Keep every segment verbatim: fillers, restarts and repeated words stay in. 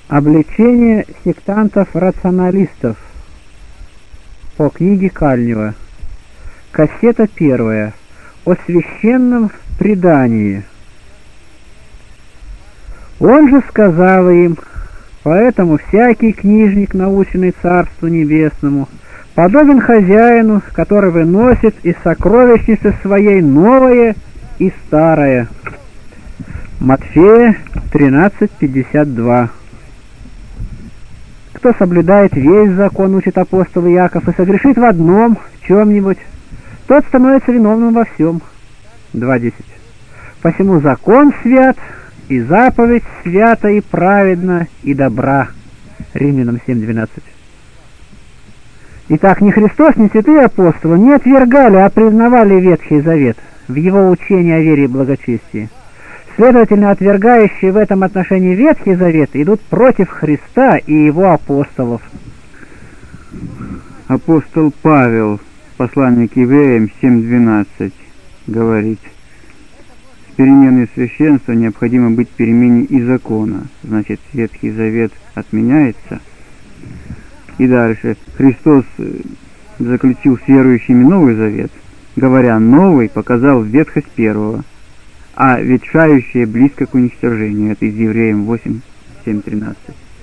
Обличение сектантов-рационалистов по книге Кальнева. Кассета первая. О священном предании. Он же сказал им: поэтому всякий книжник, наученный Царству Небесному, подобен хозяину, который выносит из сокровищницы своей новое и старое. Матфея тринадцать пятьдесят два. Кто соблюдает весь закон, учит апостол Иаков, и согрешит в одном, в чем-нибудь, тот становится виновным во всем. два десять. Посему закон свят, и заповедь свята и праведна, и добра. Римлянам семь двенадцать. Итак, ни Христос, ни святые апостолы не отвергали, а признавали Ветхий Завет в его учении о вере и благочестии. Следовательно, отвергающие в этом отношении Ветхий Завет идут против Христа и его апостолов. Апостол Павел, послание к евреям семь двенадцать, говорит: с переменой священства необходимо быть перемене и закона. Значит, Ветхий Завет отменяется. И дальше. Христос заключил с верующими Новый Завет, говоря: новый показал ветхость первого, а ветшающее близко к уничтожению. Это из Евреям восемь семь тринадцать.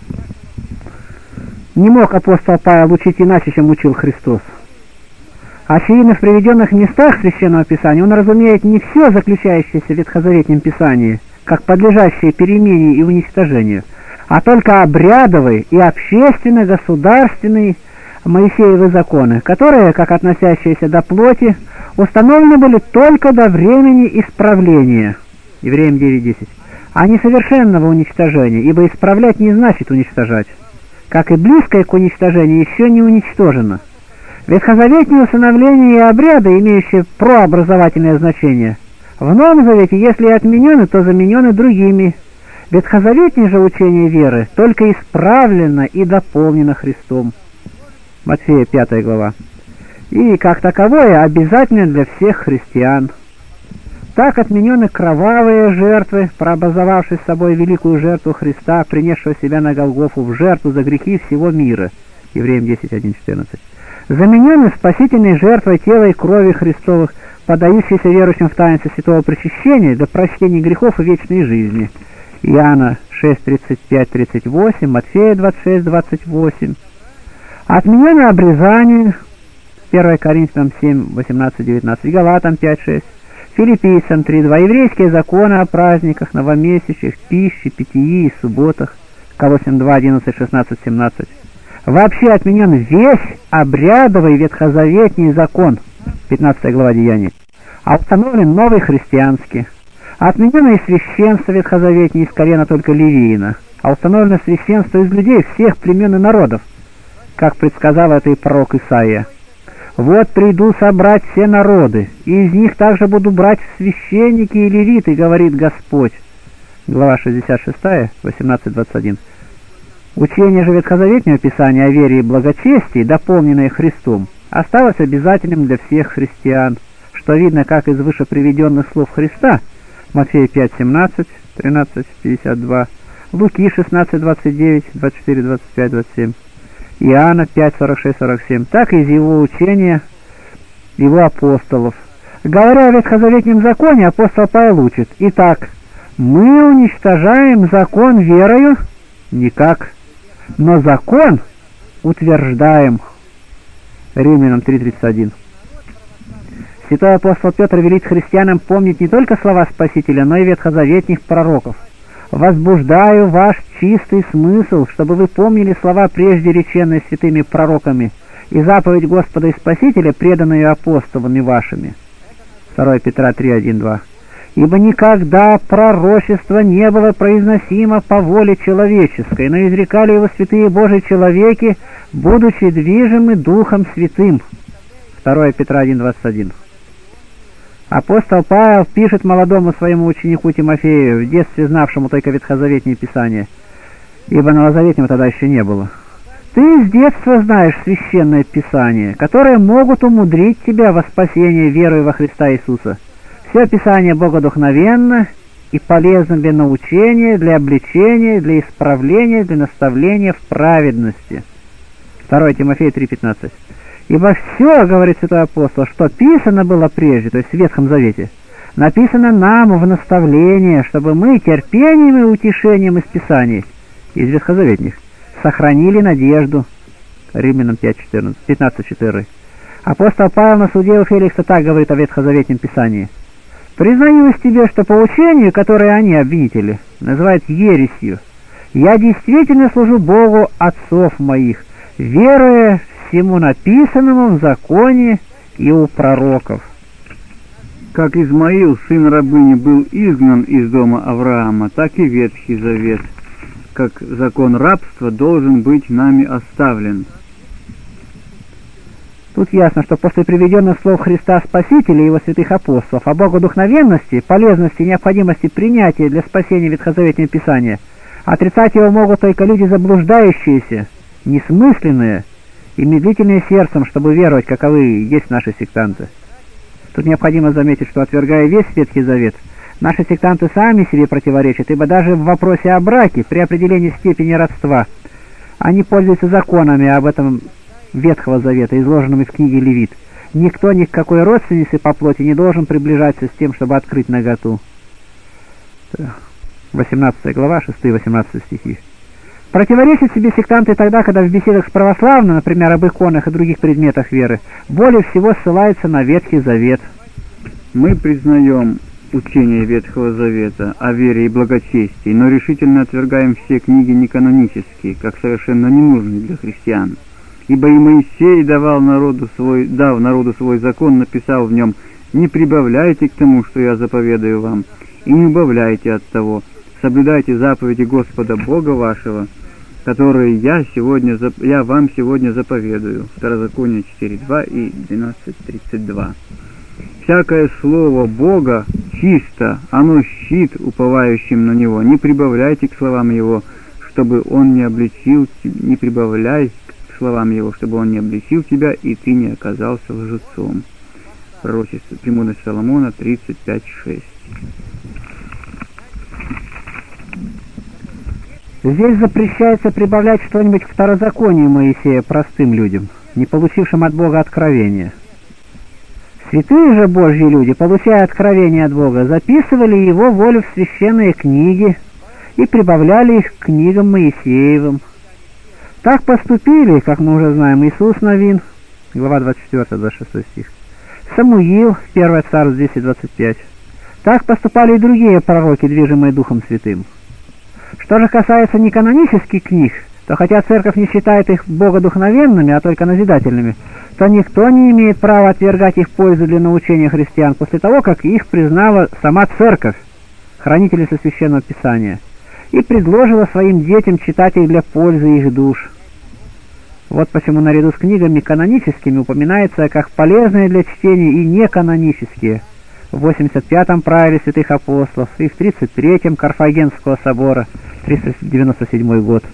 Не мог апостол Павел учить иначе, чем учил Христос. Очевидно, в приведенных местах Священного Писания он разумеет не все заключающееся в Ветхозаветном Писании, как подлежащее перемене и уничтожению, а только обрядовые и общественно-государственные Моисеевы законы, которые, как относящиеся до плоти, установлены были только до времени исправления. Евреям девять десять. А не совершенного уничтожения, ибо исправлять не значит уничтожать, как и близкое к уничтожению еще не уничтожено. Ветхозаветные установления и обряды, имеющие прообразовательное значение, в Новом Завете, если и отменены, то заменены другими. Ветхозаветное же учение веры только исправлено и дополнено Христом. Матфея пятая глава. И, как таковое, обязательно для всех христиан. Так отменены кровавые жертвы, прообразовавшие с собой великую жертву Христа, принесшего себя на Голгофу в жертву за грехи всего мира. Евреям десять один четырнадцать. Заменены спасительной жертвой тела и крови Христовых, подающейся верующим в таинство святого причащения для прощения грехов и вечной жизни. Иоанна шесть тридцать пять тридцать восемь, Матфея двадцать шесть двадцать восемь. Отменено обрезание, первое Коринфянам семь восемнадцать девятнадцать, Галатам пять шесть, Филиппийцам три два, еврейские законы о праздниках, новомесячах, пище, питьи и субботах, Колоссям два одиннадцать шестнадцать семнадцать. Вообще отменен весь обрядовый ветхозаветний закон, пятнадцатая глава Деяний, а установлен новый христианский. Отменено и священство ветхозаветнее из колена только Левиина, а установлено священство из людей всех племен и народов, как предсказал это и пророк Исаия. «Вот приду собрать все народы, и из них также буду брать священники и левиты, говорит Господь». Глава шестьдесят шесть, восемнадцать двадцать один. Учение же ветхозаветного Писания о вере и благочестии, дополненное Христом, осталось обязательным для всех христиан, что видно как из выше приведенных слов Христа, Матфея пять семнадцать, тринадцать пятьдесят два, Луки шестнадцать двадцать девять, двадцать четыре двадцать пять двадцать семь, Иоанна пять сорок шесть сорок семь, так и из его учения его апостолов. Говоря о ветхозаветном законе, апостол Павел учит: итак, мы уничтожаем закон верою? Никак. Но закон утверждаем. Римлянам три тридцать один. Святой апостол Петр велит христианам помнить не только слова Спасителя, но и ветхозаветных пророков. «Возбуждаю ваш чистый смысл, чтобы вы помнили слова, прежде реченные святыми пророками, и заповедь Господа и Спасителя, преданную апостолами вашими». второе Петра три один два. «Ибо никогда пророчество не было произносимо по воле человеческой, но изрекали его святые Божьи человеки, будучи движимы Духом Святым». второе Петра один двадцать один. Апостол Павел пишет молодому своему ученику Тимофею, в детстве знавшему только ветхозаветные Писания, ибо новозаветнего тогда еще не было: «Ты с детства знаешь священное Писание, которые могут умудрить тебя во спасение верою во Христа Иисуса. Все Писание богодухновенно и полезным для научения, для обличения, для исправления, для наставления в праведности. второе Тимофея три пятнадцать. Ибо все, говорит святой апостол, что писано было прежде, то есть в Ветхом Завете, написано нам в наставление, чтобы мы терпением и утешением из Писаний, из ветхозаветных, сохранили надежду. Римлянам пять четырнадцать, пятнадцать четыре. Апостол Павел на суде у Феликса так говорит о ветхозаветном Писании. «Признаюсь тебе, что по учению, которое они, обвинители, называют ересью, я действительно служу Богу отцов моих, веруя всему написанному в законе и у пророков». Как Измаил, сын рабыни, был изгнан из дома Авраама, так и Ветхий Завет, как закон рабства, должен быть нами оставлен. Тут ясно, что после приведенных слов Христа Спасителя и его святых апостолов о богодухновенности, полезности и необходимости принятия для спасения Ветхозаветного Писания, отрицать его могут только люди заблуждающиеся, несмысленные и медлительные сердцем, чтобы веровать, каковы есть наши сектанты. Тут необходимо заметить, что, отвергая весь Ветхий Завет, наши сектанты сами себе противоречат, ибо даже в вопросе о браке, при определении степени родства, они пользуются законами об этом Ветхого Завета, изложенными в книге Левит. Никто ни к какой родственнице по плоти не должен приближаться с тем, чтобы открыть наготу. восемнадцатая глава, шесть-восемнадцать стихи. Противоречат себе сектанты тогда, когда в беседах с православными, например, об иконах и других предметах веры, более всего ссылаются на Ветхий Завет. Мы признаем учение Ветхого Завета о вере и благочестии, но решительно отвергаем все книги неканонические, как совершенно ненужные для христиан. Ибо и Моисей давал народу свой, дав народу свой закон, написал в нем: «Не прибавляйте к тому, что я заповедаю вам, и не убавляйте от того. Соблюдайте заповеди Господа Бога вашего, которые я, сегодня, я вам сегодня заповедую». Второзаконие четыре два и двенадцать тридцать два. Всякое слово Бога чисто, оно щит уповающим на Него. Не прибавляйте к словам Его, чтобы Он не обличил, не прибавляй к словам Его, чтобы Он не обличил тебя, и ты не оказался лжецом. Пророчество Премудрости Соломона тридцать пять шесть. Здесь запрещается прибавлять что-нибудь к второзаконию Моисея простым людям, не получившим от Бога откровения. Святые же Божьи люди, получая откровение от Бога, записывали Его волю в священные книги и прибавляли их к книгам Моисеевым. Так поступили, как мы уже знаем, Иисус Навин, глава двадцать четыре двадцать шесть стих, Самуил, первое Царств десять двадцать пять. Так поступали и другие пророки, движимые Духом Святым. Что же касается неканонических книг, то хотя церковь не считает их богодухновенными, а только назидательными, то никто не имеет права отвергать их пользу для научения христиан после того, как их признала сама церковь, хранительница Священного Писания, и предложила своим детям читать их для пользы их душ. Вот почему наряду с книгами каноническими упоминается как полезные для чтения и неканонические в восемьдесят пятом правиле святых апостолов и в тридцать третьем Карфагенского собора, триста девяносто седьмой год.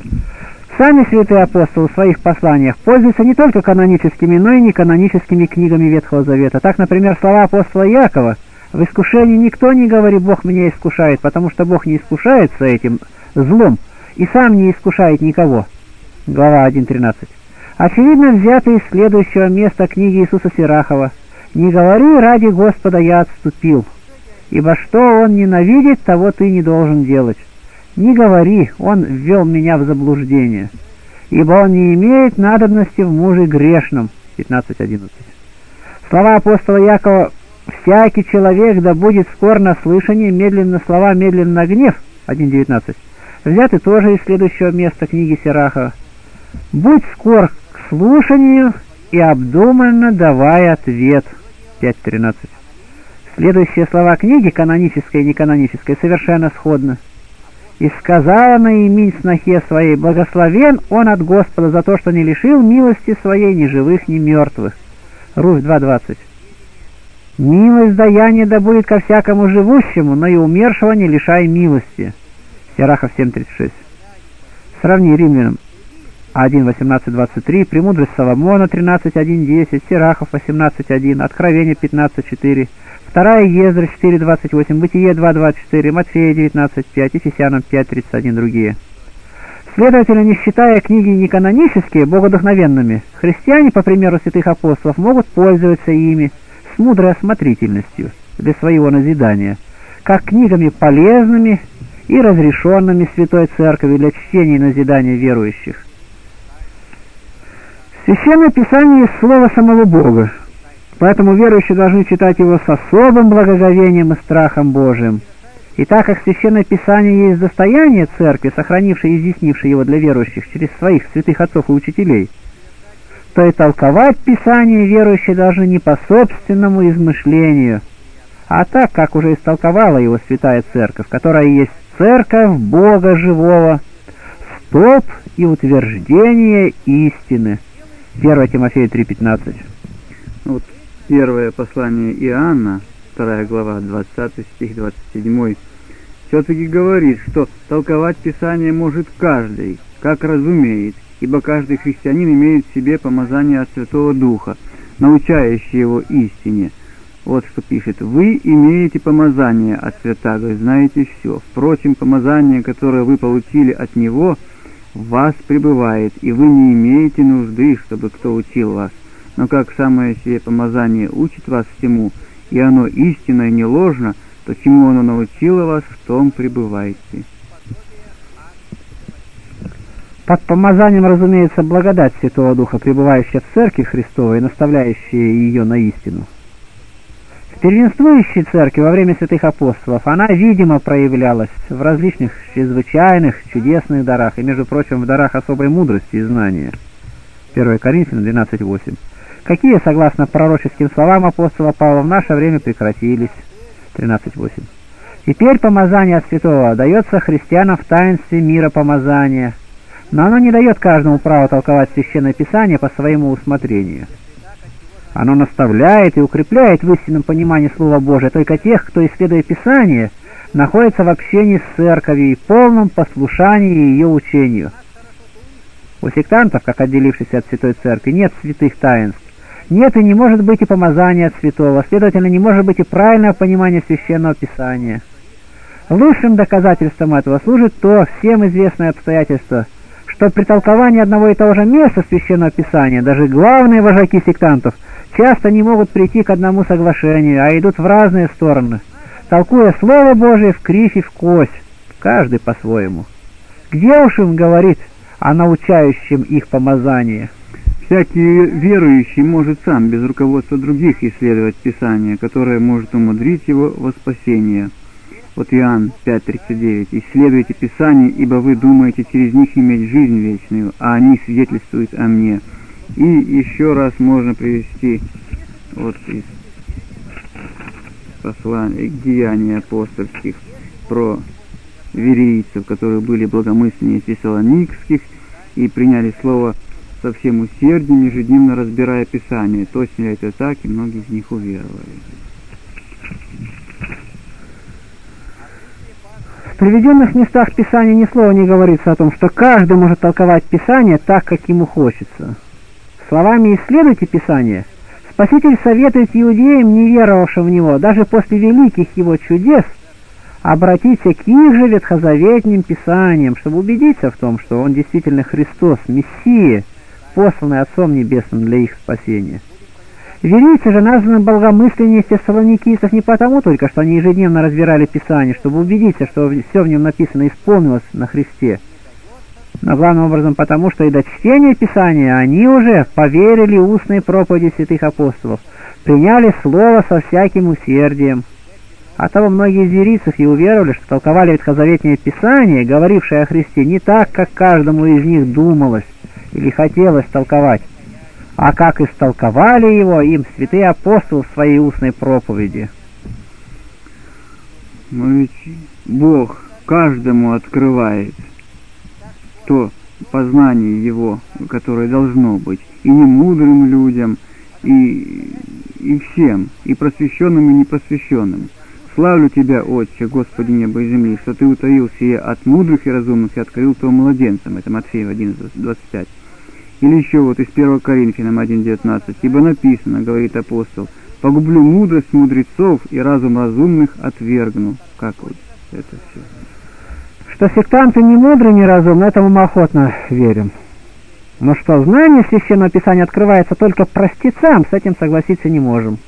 Сами святые апостолы в своих посланиях пользуются не только каноническими, но и неканоническими книгами Ветхого Завета. Так, например, слова апостола Якова: «В искушении никто не говорит: Бог меня искушает, потому что Бог не искушается этим злом и сам не искушает никого». Глава один тринадцать. Очевидно, взято из следующего места книги Иисуса Сирахова: «Не говори: ради Господа я отступил, ибо что Он ненавидит, того ты не должен делать. Не говори: Он ввел меня в заблуждение, ибо Он не имеет надобности в муже грешном». пятнадцать одиннадцать. Слова апостола Якова: «Всякий человек да будет скор на слышание, медленно на слова, медленно на гнев» один девятнадцать. Взяты тоже из следующего места книги Сирахова: «Будь скор к слушанию и обдуманно давай ответ» пять тринадцать. Следующие слова книги, канонической и неканонической, совершенно сходны. «И сказала Наиминь снохе своей: благословен он от Господа за то, что не лишил милости своей ни живых, ни мертвых». Руфь два двадцать. «Милость даяния да будет ко всякому живущему, но и умершего не лишай милости». Сирахов семь тридцать шесть. Сравни Римлянам один восемнадцать двадцать три, Премудрость Соломона тринадцать один десять, Сирахов восемнадцать один, Откровение пятнадцать четыре, вторая Ездра четыре двадцать восемь, Бытие два двадцать четыре, Матфея девятнадцать пять, Ефесянам пять тридцать один, другие. Следовательно, не считая книги неканонические богодухновенными, христиане, по примеру святых апостолов, могут пользоваться ими с мудрой осмотрительностью для своего назидания, как книгами полезными и разрешенными Святой Церковью для чтения и назидания верующих. Священное Писание есть слово самого Бога, поэтому верующие должны читать его с особым благоговением и страхом Божиим. И так как Священное Писание есть достояние Церкви, сохранившее и изъяснившее его для верующих через своих святых отцов и учителей, то и толковать Писание верующие должны не по собственному измышлению, а так, как уже истолковала его Святая Церковь, которая есть Церковь Бога Живого, столб и утверждение истины. первое Тимофея три пятнадцать. Вот первое послание Иоанна, вторая глава, двадцатый стих, двадцать седьмой, все-таки говорит, что толковать Писание может каждый, как разумеет, ибо каждый христианин имеет в себе помазание от Святого Духа, научающее его истине. Вот что пишет: «Вы имеете помазание от Святаго, знаете все. Впрочем, помазание, которое вы получили от Него, в вас пребывает, и вы не имеете нужды, чтобы кто учил вас. Но как самое сие помазание учит вас всему, и оно истинно и не ложно, то чему оно научило вас, в том пребывайте». Под помазанием, разумеется, благодать Святого Духа, пребывающая в Церкви Христовой и наставляющая ее на истину. В первенствующей Церкви во время святых апостолов она, видимо, проявлялась в различных чрезвычайных, чудесных дарах, и, между прочим, в дарах особой мудрости и знания. первое Коринфянам двенадцать восемь. Какие, согласно пророческим словам апостола Павла, в наше время прекратились. тринадцать восемь. Теперь помазание от Святого дается христианам в таинстве миропомазания, но оно не дает каждому право толковать Священное Писание по своему усмотрению. Оно наставляет и укрепляет в истинном понимании Слова Божия только тех, кто, исследуя Писание, находится в общении с Церковью и полном послушании ее учению. У сектантов, как отделившихся от Святой Церкви, нет святых таинств. Нет и не может быть и помазания от Святого, следовательно, не может быть и правильного понимания Священного Писания. Лучшим доказательством этого служит то всем известное обстоятельство, что при толковании одного и того же места Священного Писания даже главные вожаки сектантов часто не могут прийти к одному соглашению, а идут в разные стороны, толкуя Слово Божие в кривь и в кось, каждый по-своему. Где уж им говорить о научающем их помазании? Всякий верующий может сам, без руководства других, исследовать Писание, которое может умудрить его во спасение. Вот Иоанн пять тридцать девять. «Исследуйте Писание, ибо вы думаете через них иметь жизнь вечную, а они свидетельствуют о мне». И еще раз можно привести вот из послания, деяний апостольских про верийцев, которые были благомысленнее фессалоникских и приняли слово со всем усердием, ежедневно разбирая Писание. Точно ли это так, и многие из них уверовали. В приведенных местах Писания ни слова не говорится о том, что каждый может толковать Писание так, как ему хочется. Словами «исследуйте Писание» Спаситель советует иудеям, не веровавшим в Него, даже после великих Его чудес, обратиться к их же ветхозаветным Писаниям, чтобы убедиться в том, что Он действительно Христос, Мессия, посланный Отцом Небесным для их спасения. Верийцы же названы богомысленнее фессалоникийцев не потому только, что они ежедневно разбирали Писание, чтобы убедиться, что все в нем написано исполнилось на Христе, но главным образом потому, что и до чтения Писания они уже поверили устной проповеди святых апостолов, приняли Слово со всяким усердием. Оттого многие из верийцев и уверовали, что толковали ветхозаветное Писание, говорившее о Христе, не так, как каждому из них думалось или хотелось толковать, а как истолковали его им святые апостолы в своей устной проповеди. Но ведь Бог каждому открывает то познание Его, которое должно быть, и немудрым людям, и, и всем, и просвещенным, и непросвещенным. Славлю Тебя, Отче, Господи неба и земли, что Ты утаил сие от мудрых и разумных и открыл то младенцам. Это Матфея одиннадцать двадцать пять. Или еще вот из первого Коринфянам один девятнадцать. «Ибо написано, — говорит апостол, — Погублю мудрость мудрецов и разум разумных отвергну. Как вот это все? Что сектанты не мудры, не разумны, этому мы охотно верим. Но что знание Священного Писания открывается только простецам, с этим согласиться не можем.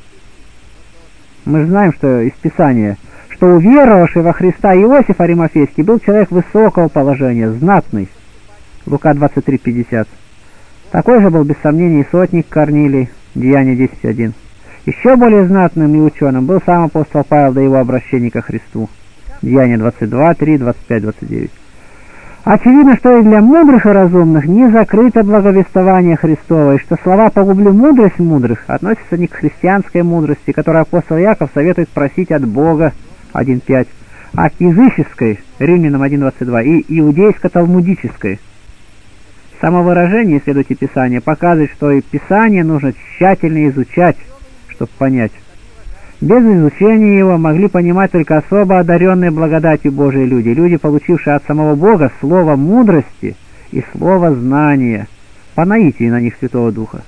Мы же знаем, что из Писания, что уверовавший во Христа Иосиф Аримафейский был человек высокого положения, знатный. Лука двадцать три пятьдесят. Такой же был без сомнений и сотник Корнилий, Деяния десять один. Еще более знатным и ученым был сам апостол Павел до его обращения ко Христу. Деяния двадцать два три, двадцать пять двадцать девять. Очевидно, что и для мудрых и разумных не закрыто благовествование Христово, и что слова «погублю мудрость мудрых» относятся не к христианской мудрости, которую апостол Яков советует просить от Бога, один пять, а к языческой, Римлянам один двадцать два, и иудейско-талмудической. Самовыражение, исследуйте Писание, показывает, что и Писание нужно тщательно изучать, чтобы понять. Без изучения его могли понимать только особо одаренные благодатью Божией люди, люди, получившие от самого Бога слово мудрости и слово знания, по наитию на них Святого Духа.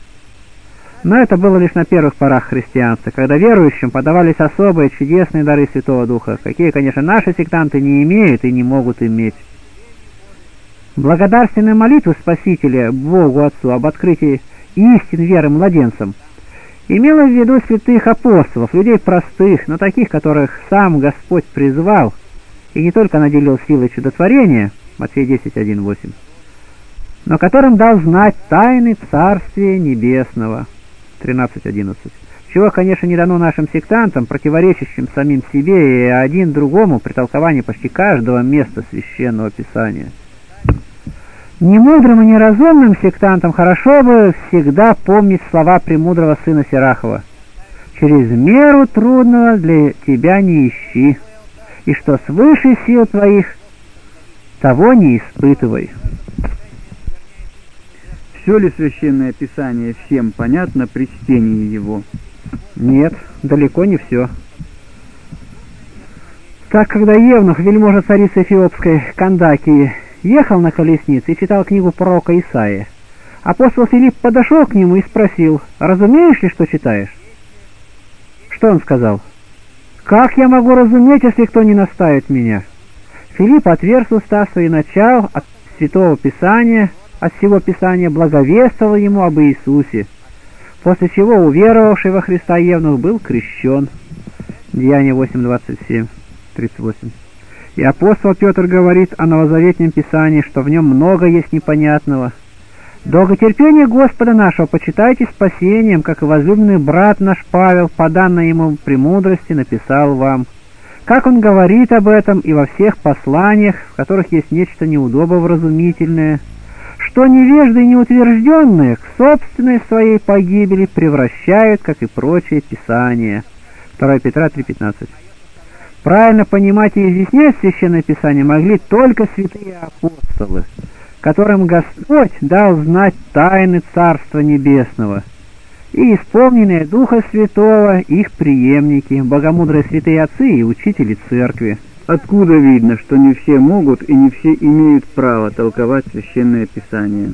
Но это было лишь на первых порах христианства, когда верующим подавались особые чудесные дары Святого Духа, какие, конечно, наши сектанты не имеют и не могут иметь. Благодарственная молитва Спасителя Богу Отцу об открытии истин веры младенцам имела в виду святых апостолов, людей простых, но таких, которых сам Господь призвал, и не только наделил силой чудотворения, Матфея десять один восемь, но которым дал знать тайны Царствия Небесного, тринадцать одиннадцать, чего, конечно, не дано нашим сектантам, противоречащим самим себе и один другому при толковании почти каждого места Священного Писания. Немудрым и неразумным сектантам хорошо бы всегда помнить слова премудрого сына Сирахова: «Через меру трудного для тебя не ищи, и что свыше сил твоих, того не испытывай». Все ли Священное Писание всем понятно при чтении его? Нет, далеко не все. Так, когда евнух, вельможа царицы Эфиопской Кандакии, ехал на колеснице и читал книгу пророка Исаии, апостол Филипп подошел к нему и спросил: «Разумеешь ли, что читаешь?» Что он сказал? «Как я могу разуметь, если кто не наставит меня?» Филипп отверз уста свои, начал от Святого Писания, от всего Писания благовествовал ему об Иисусе, после чего уверовавший во Христа евнух был крещен. Деяния восемь двадцать семь тридцать восемь. И апостол Петр говорит о новозаветном Писании, что в нем много есть непонятного. «Долготерпение Господа нашего почитайте спасением, как и возлюбленный брат наш Павел, по данной ему премудрости, написал вам». Как он говорит об этом и во всех посланиях, в которых есть нечто неудобовразумительное, что невежды и неутвержденные к собственной своей погибели превращают, как и прочие Писания. второе Петра три пятнадцать. Правильно понимать и изъяснять Священное Писание могли только святые апостолы, которым Господь дал знать тайны Царства Небесного, и исполненные Духа Святого их преемники, богомудрые святые отцы и учители Церкви. Откуда видно, что не все могут и не все имеют право толковать Священное Писание?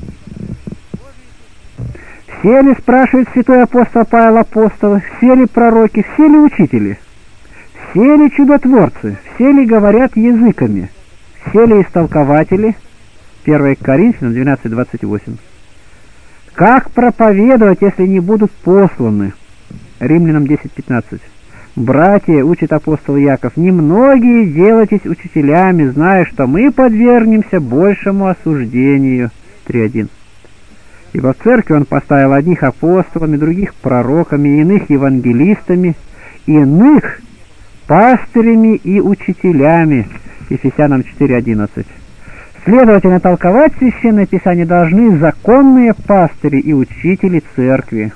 Все ли, спрашивает святой апостол Павел, апостолы, все ли пророки, все ли учители? Все ли чудотворцы, все ли говорят языками, все ли истолкователи? первое Коринфянам двенадцать двадцать восемь. Как проповедовать, если не будут посланы? Римлянам десять пятнадцать. Братья, учит апостол Яков, немногие делайтесь учителями, зная, что мы подвергнемся большему осуждению. три один. Ибо в церкви он поставил одних апостолами, других пророками, иных евангелистами, иных пастырями и учителями. Ефесянам четыре одиннадцать. Следовательно, толковать Священное Писание должны законные пастыри и учители церкви.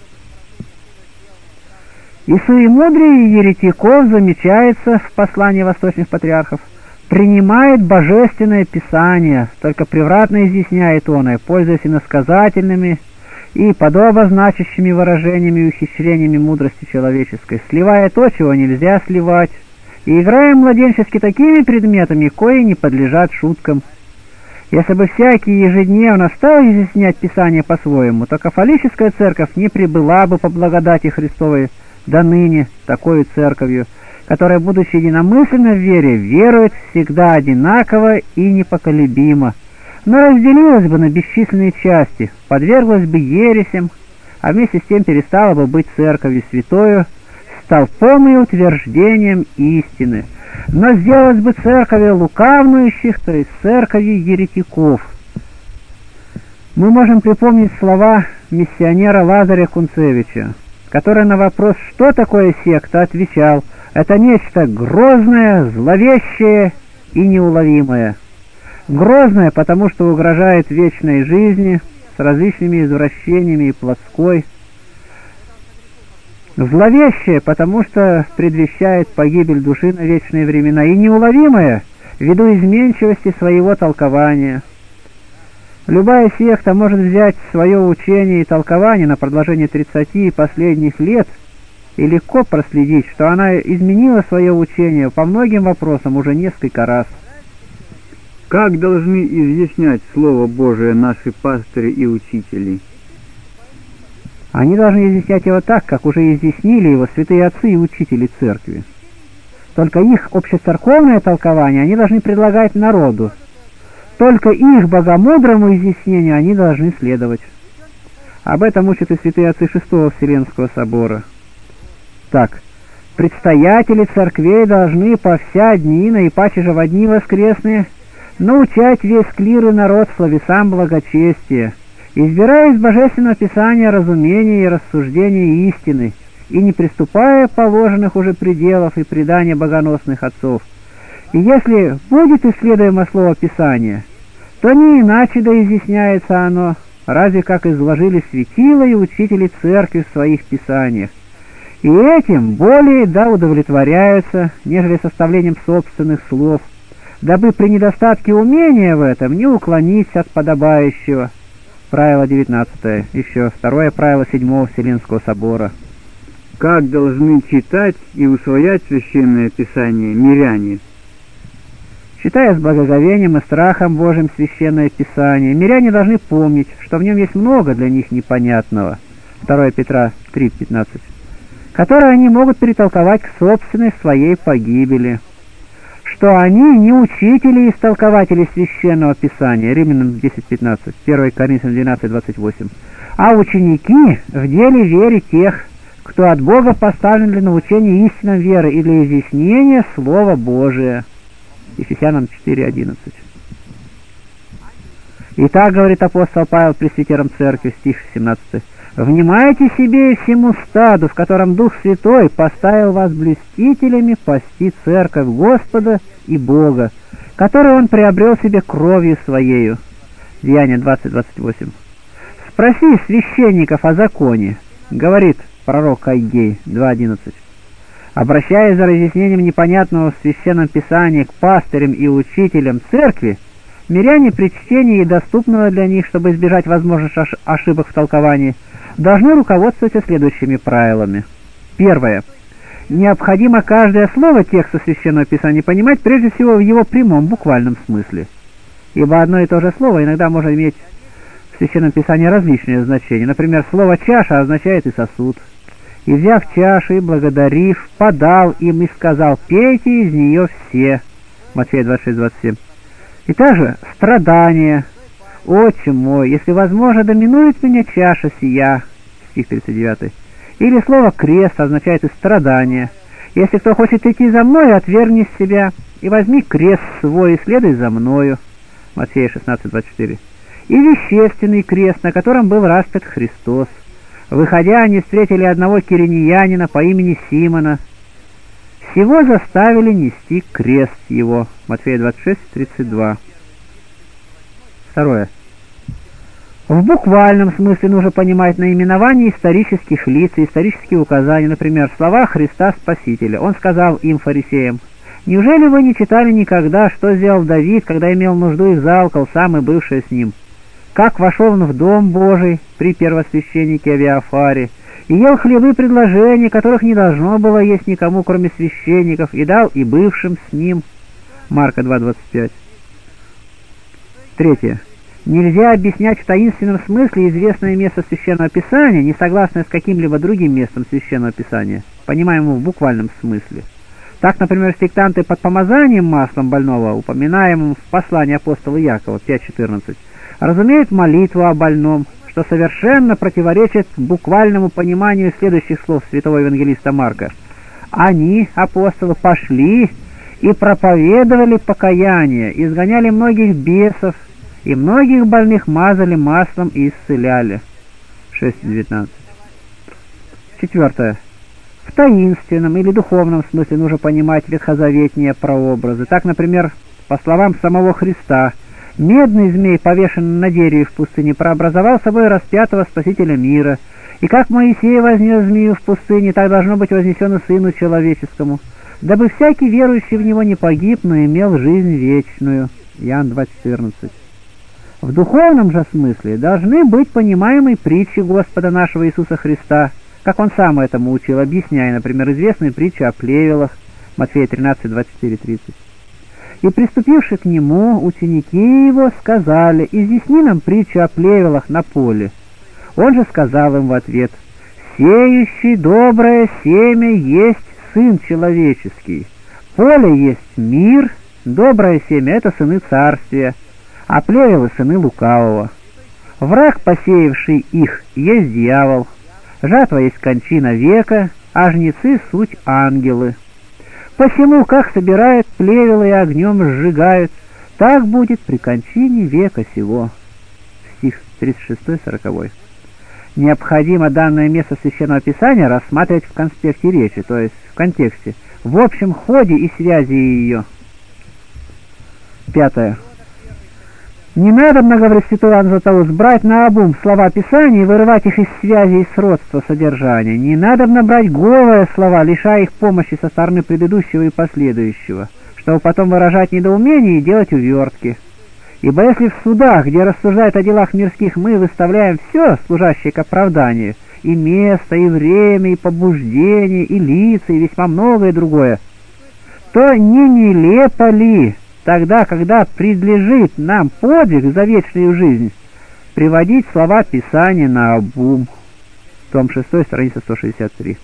И суемудрие еретиков замечается в послании восточных патриархов. Принимает Божественное Писание, только превратно изъясняет он, и пользуясь иносказательными и подобозначащими выражениями и ухищрениями мудрости человеческой, сливая то, чего нельзя сливать, и играя младенчески такими предметами, кои не подлежат шуткам. Если бы всякий ежедневно стал изъяснять Писание по-своему, то кафолическая церковь не прибыла бы по благодати Христовой до ныне такой церковью, которая, будучи единомысленно в вере, верует всегда одинаково и непоколебимо, но разделилась бы на бесчисленные части, подверглась бы ересям, а вместе с тем перестала бы быть церковью святою, столпом и утверждением истины, но сделалась бы церковью лукавнующих, то есть церковью еретиков. Мы можем припомнить слова миссионера Лазаря Кунцевича, который на вопрос, что такое секта, отвечал: это нечто грозное, зловещее и неуловимое. Грозное, потому что угрожает вечной жизни с различными извращениями и плотской. Зловещее, потому что предвещает погибель души на вечные времена, и неуловимое, ввиду изменчивости своего толкования. Любая секта может взять свое учение и толкование на продолжение тридцати последних лет и легко проследить, что она изменила свое учение по многим вопросам уже несколько раз. Как должны изъяснять Слово Божие наши пастыри и учители? Они должны изъяснять его так, как уже изъяснили его святые отцы и учители церкви. Только их общецерковное толкование они должны предлагать народу. Только их богомудрому изъяснению они должны следовать. Об этом учат и святые отцы Шестого Вселенского собора. Так, предстоятели церквей должны по вся дни, наипаче же во дни воскресные, научать весь клир и народ словесам благочестия, избирая из Божественного Писания разумения и рассуждения истины, и не приступая положенных уже пределов и предания богоносных отцов. И если будет исследуемо слово Писания, то не иначе да изъясняется оно, разве как изложили светила и учители церкви в своих писаниях. И этим более да удовлетворяются, нежели составлением собственных слов, дабы при недостатке умения в этом не уклониться от подобающего. Правило девятнадцатое, еще второе правило Седьмого Вселенского собора. Как должны читать и усвоять Священное Писание миряне? Читая с благоговением и страхом Божьим Священное Писание, миряне должны помнить, что в нем есть много для них непонятного, второе Петра три пятнадцать, которое они могут перетолковать к собственной своей погибели, что они не учители и истолкователи Священного Писания, Римлянам десять пятнадцать, первое Коринфянам двенадцать двадцать восемь, а ученики в деле веры тех, кто от Бога поставлен для научения истинам веры и для изъяснения Слова Божия. Ефесянам четыре одиннадцать. Итак, говорит апостол Павел пресвитерам церкви, стих семнадцатый, «Внимайте себе и всему стаду, в котором Дух Святой поставил вас блюстителями пасти церковь Господа и Бога, которую Он приобрел себе кровью Своею». Деяния двадцать двадцать восемь. «Спроси священников о законе», говорит пророк Аггей два одиннадцать. Обращаясь за разъяснением непонятного в Священном Писании к пастырям и учителям церкви, миряне при чтении доступного для них, чтобы избежать возможных ошибок в толковании, должны руководствоваться следующими правилами. Первое. Необходимо каждое слово текста Священного Писания понимать прежде всего в его прямом, буквальном смысле, ибо одно и то же слово иногда может иметь в Священном Писании различные значения. Например, слово «чаша» означает и сосуд. «И, взяв чаши, благодарив, подал им и сказал: пейте из нее все». Матфея двадцать шесть двадцать семь. И также страдание. «Отче мой, если возможно, доминует меня чаша сия». Стих тридцать девятый. Или слово «крест» означает и страдание. «Если кто хочет идти за мною, отвергни себя, и возьми крест свой, и следуй за мною». Матфея шестнадцать двадцать четыре. И вещественный крест, на котором был распят Христос. Выходя, они встретили одного киринеянина по имени Симона. Всего заставили нести крест его. Матфея двадцать шесть тридцать два. Второе. В буквальном смысле нужно понимать наименование исторических лиц и исторические указания, например, слова Христа Спасителя. Он сказал им, фарисеям: «Неужели вы не читали никогда, что сделал Давид, когда имел нужду и взалкал сам и бывший с ним? Как вошел он в дом Божий при первосвященнике Авиафаре, и ел хлебы предложения, которых не должно было есть никому, кроме священников, и дал и бывшим с ним». Марка два двадцать пять. Третье. Нельзя объяснять в таинственном смысле известное место Священного Писания, не согласное с каким-либо другим местом Священного Писания, понимаемым в буквальном смысле. Так, например, сектанты под помазанием маслом больного, упоминаемым в послании апостола Якова пять четырнадцать, разумеют молитву о больном, что совершенно противоречит буквальному пониманию следующих слов святого евангелиста Марка. «Они, апостолы, пошли и проповедовали покаяние, изгоняли многих бесов, и многих больных мазали маслом и исцеляли». шесть девятнадцать. Четвертое. В таинственном или духовном смысле нужно понимать ветхозаветные прообразы. Так, например, по словам самого Христа, медный змей, повешенный на дереве в пустыне, прообразовал собой распятого Спасителя мира. И как Моисей вознес змею в пустыне, так должно быть вознесено Сыну Человеческому, дабы всякий верующий в Него не погиб, но имел жизнь вечную. Иоанн два четырнадцать. В духовном же смысле должны быть понимаемы притчи Господа нашего Иисуса Христа, как Он сам этому учил, объясняя, например, известную притчу о плевелах, Матфея тринадцать двадцать четыре тридцать. «И приступивши к Нему, ученики Его сказали: изъясни нам притчу о плевелах на поле. Он же сказал им в ответ: сеющий доброе семя есть Сын Человеческий, поле есть мир, доброе семя — это сыны царствия, а плевелы — сыны лукавого. Враг, посеявший их, есть дьявол, жатва есть кончина века, а жнецы — суть ангелы. Посему, как собирают плевелы и огнем сжигают, так будет при кончине века сего». Стих тридцать шесть сорок. Необходимо данное место Священного Писания рассматривать в конспекте речи, то есть в контексте, в общем ходе и связи ее. Пятое. Не надо, говорит святой Иоанн Златоуст, брать наобум слова Писания и вырывать их из связи и сродства содержания. Не надо брать голые слова, лишая их помощи со стороны предыдущего и последующего, чтобы потом выражать недоумение и делать увертки. Ибо если в судах, где рассуждают о делах мирских, мы выставляем все, служащее к оправданию, и место, и время, и побуждение, и лица, и весьма многое другое, то не нелепо ли тогда, когда предлежит нам подвиг за вечную жизнь, приводить слова Писания наобум? Том шесть, страница сто шестьдесят три.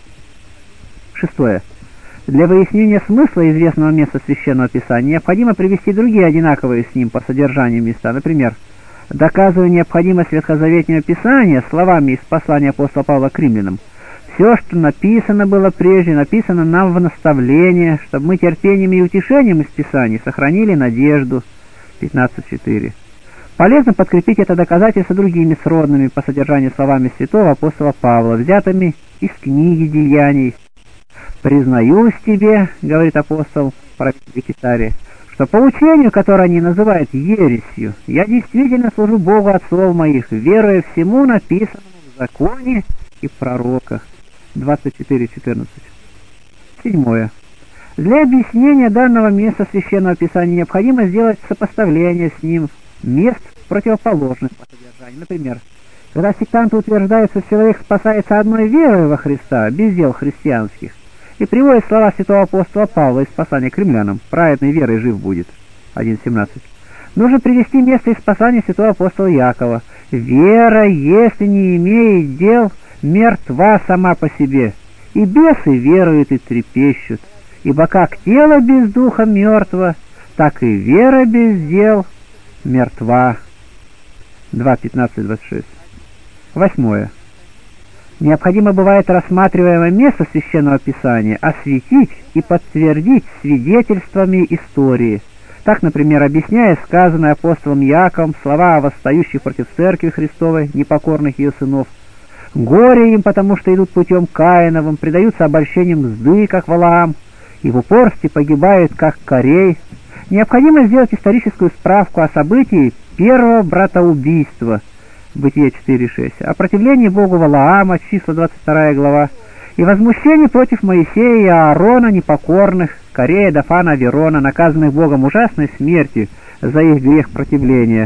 Шестое. Для выяснения смысла известного места Священного Писания необходимо привести другие одинаковые с ним по содержанию места. Например, доказывая необходимость Ветхозаветного Писания словами из послания апостола Павла к римлянам: «Все, что написано было прежде, написано нам в наставление, чтобы мы терпением и утешением из Писаний сохранили надежду». пятнадцать четыре. Полезно подкрепить это доказательство другими сродными по содержанию словами святого апостола Павла, взятыми из книги Деяний. «Признаюсь тебе, — говорит апостол правителю Кесарии, — что по учению, которое они называют ересью, я действительно служу Богу отцов моих, веруя всему написанному в законе и в пророках». двадцать четыре четырнадцать. Седьмое. Для объяснения данного места Священного Писания необходимо сделать сопоставление с ним мест противоположных по содержанию. Например, когда сектанты утверждают, что человек спасается одной верой во Христа, без дел христианских, и приводит слова святого апостола Павла из послания к римлянам: «Праведной верой жив будет». один семнадцать. Нужно привести место из послания святого апостола Якова: «Вера, если не имеет дел, мертва сама по себе, и бесы веруют и трепещут. Ибо как тело без духа мертво, так и вера без дел мертва». два пятнадцать двадцать шесть. Восьмое. Необходимо бывает рассматриваемое место Священного Писания осветить и подтвердить свидетельствами истории. Так, например, объясняя сказанное апостолом Яковом слова о восстающих против Церкви Христовой, непокорных ее сынов: «Горе им, потому что идут путем Каиновым, предаются обольщениям мзды, как Валаам, и в упорстве погибают, как Корей». Необходимо сделать историческую справку о событии первого братоубийства, Бытие четыре шесть, о противлении Богу Валаама, числа двадцать вторая глава, и возмущении против Моисея и Аарона непокорных, Корея, Дафана, Аверона, наказанных Богом ужасной смертью за их грех противления.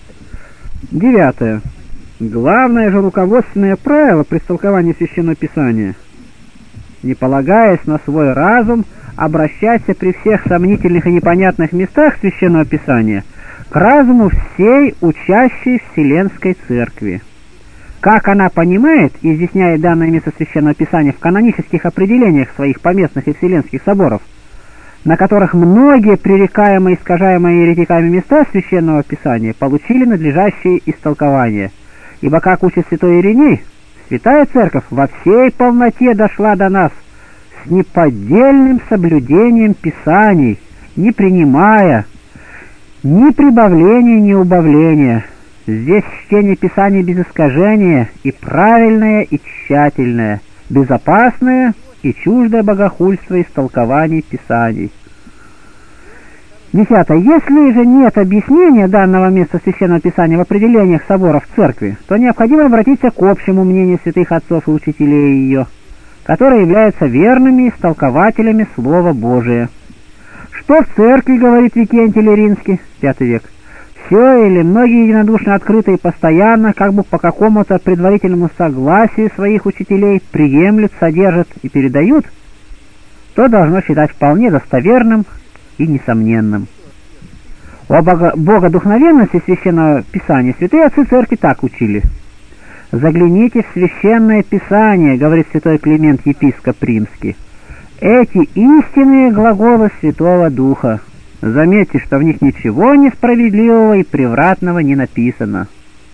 Девятое. Главное же руководственное правило при истолковании Священного Писания: не полагаясь на свой разум, обращаться при всех сомнительных и непонятных местах Священного Писания к разуму всей учащей Вселенской Церкви. Как она понимает и изъясняет данное место Священного Писания в канонических определениях своих поместных и вселенских соборов, на которых многие пререкаемые и искажаемые еретиками места Священного Писания получили надлежащие истолкования. Ибо, как учит святой Ириней, Святая Церковь во всей полноте дошла до нас с неподдельным соблюдением Писаний, не принимая ни прибавления, ни убавления. Здесь чтение Писаний без искажения и правильное, и тщательное, безопасное и чуждое богохульство истолкований Писаний. Десятое. Если же нет объяснения данного места Священного Писания в определениях соборов Церкви, то необходимо обратиться к общему мнению святых отцов и учителей ее, которые являются верными истолкователями Слова Божия. Что в Церкви, говорит Викентий Леринский, пятый век, все или многие единодушно открыто и постоянно, как бы по какому-то предварительному согласию своих учителей, приемлют, содержат и передают, то должно считать вполне достоверным и несомненным. О богодухновенности Священного Писания святые отцы Церкви так учили. «Загляните в Священное Писание, — говорит святой Климент, епископ римский, — эти истинные глаголы Святого Духа. Заметьте, что в них ничего несправедливого и превратного не написано».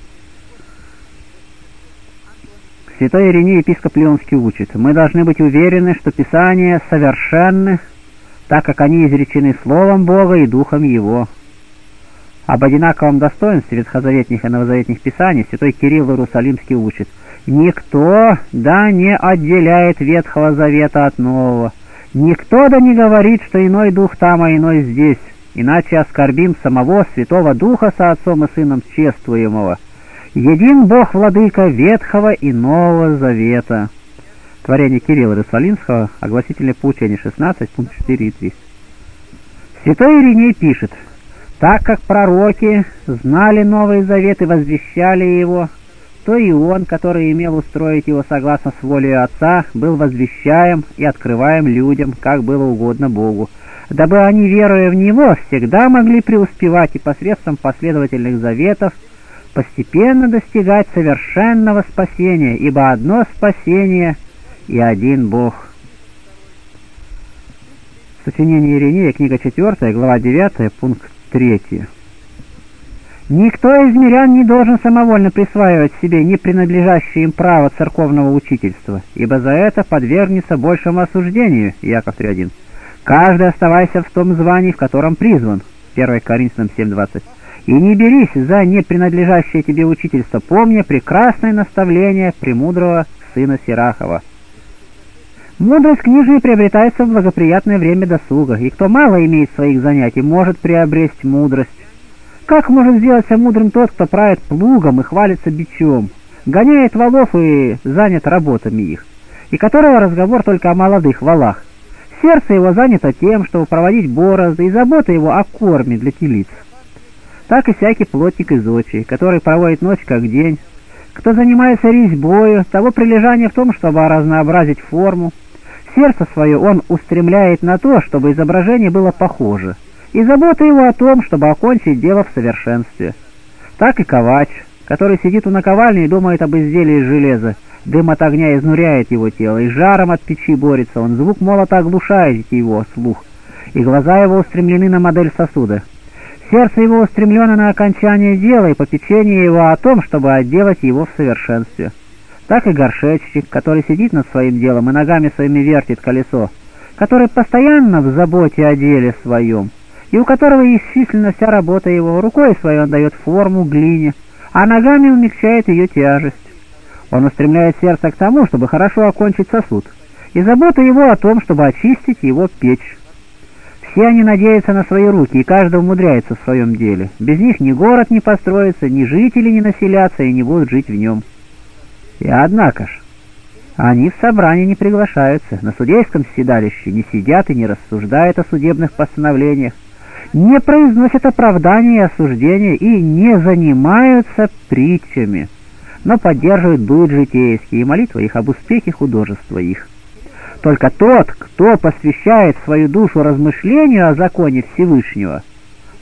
Святой Ириней, епископ Леонский, учит: мы должны быть уверены, что Писания совершенны, так как они изречены Словом Бога и Духом Его. Об одинаковом достоинстве ветхозаветных и новозаветных Писаний святой Кирилл Иерусалимский учит: никто да не отделяет Ветхого Завета от Нового, никто да не говорит, что иной дух там, а иной здесь, иначе оскорбим самого Святого Духа со Отцом и Сыном чествуемого. Един Бог Владыка Ветхого и Нового Завета. Творение Кирилла Иерусалимского, огласительное поучение шестнадцать, пункт четыре и три. Святой Ириней пишет: так как пророки знали Новый Завет и возвещали его, то и он, который имел устроить его согласно с волей Отца, был возвещаем и открываем людям, как было угодно Богу, дабы они, веруя в него, всегда могли преуспевать и посредством последовательных заветов постепенно достигать совершенного спасения, ибо одно спасение и один Бог. Сочинение Иринея, книга четвёртая, глава девятая, пункт третий. Никто из мирян не должен самовольно присваивать себе не принадлежащее им право церковного учительства, ибо за это подвергнется большему осуждению. Яков три один. Каждый оставайся в том звании, в котором призван. первое Коринфянам семь двадцать. И не берись за не принадлежащее тебе учительство, помня прекрасное наставление премудрого сына Сирахова. Мудрость книжная приобретается в благоприятное время досуга, и кто мало имеет своих занятий, может приобрести мудрость. Как может сделаться мудрым тот, кто правит плугом и хвалится бичом, гоняет волов и занят работами их, и которого разговор только о молодых волах? Сердце его занято тем, чтобы проводить борозды, и забота его о корме для телиц. Так и всякий плотник из очей, который проводит ночь как день, кто занимается резьбою, того прилежание в том, чтобы разнообразить форму. Сердце свое он устремляет на то, чтобы изображение было похоже, и забота его о том, чтобы окончить дело в совершенстве. Так и ковач, который сидит у наковальни и думает об изделии из железа, дым от огня изнуряет его тело, и жаром от печи борется он, звук молота оглушает его слух, и глаза его устремлены на модель сосуда. Сердце его устремлено на окончание дела и попечение его о том, чтобы отделать его в совершенстве. Так и горшечник, который сидит над своим делом и ногами своими вертит колесо, который постоянно в заботе о деле своем, и у которого исчислена вся работа его, рукой своей он дает форму глине, а ногами умягчает ее тяжесть. Он устремляет сердце к тому, чтобы хорошо окончить сосуд, и забота его о том, чтобы очистить его печь. Все они надеются на свои руки, и каждый умудряется в своем деле. Без них ни город не построится, ни жители не населятся и не будут жить в нем. И однако ж, они в собрании не приглашаются, на судейском седалище не сидят и не рассуждают о судебных постановлениях, не произносят оправдания и осуждения и не занимаются притчами, но поддерживают быт житейский и молитвы их об успехе художества их. Только тот, кто посвящает свою душу размышлению о законе Всевышнего,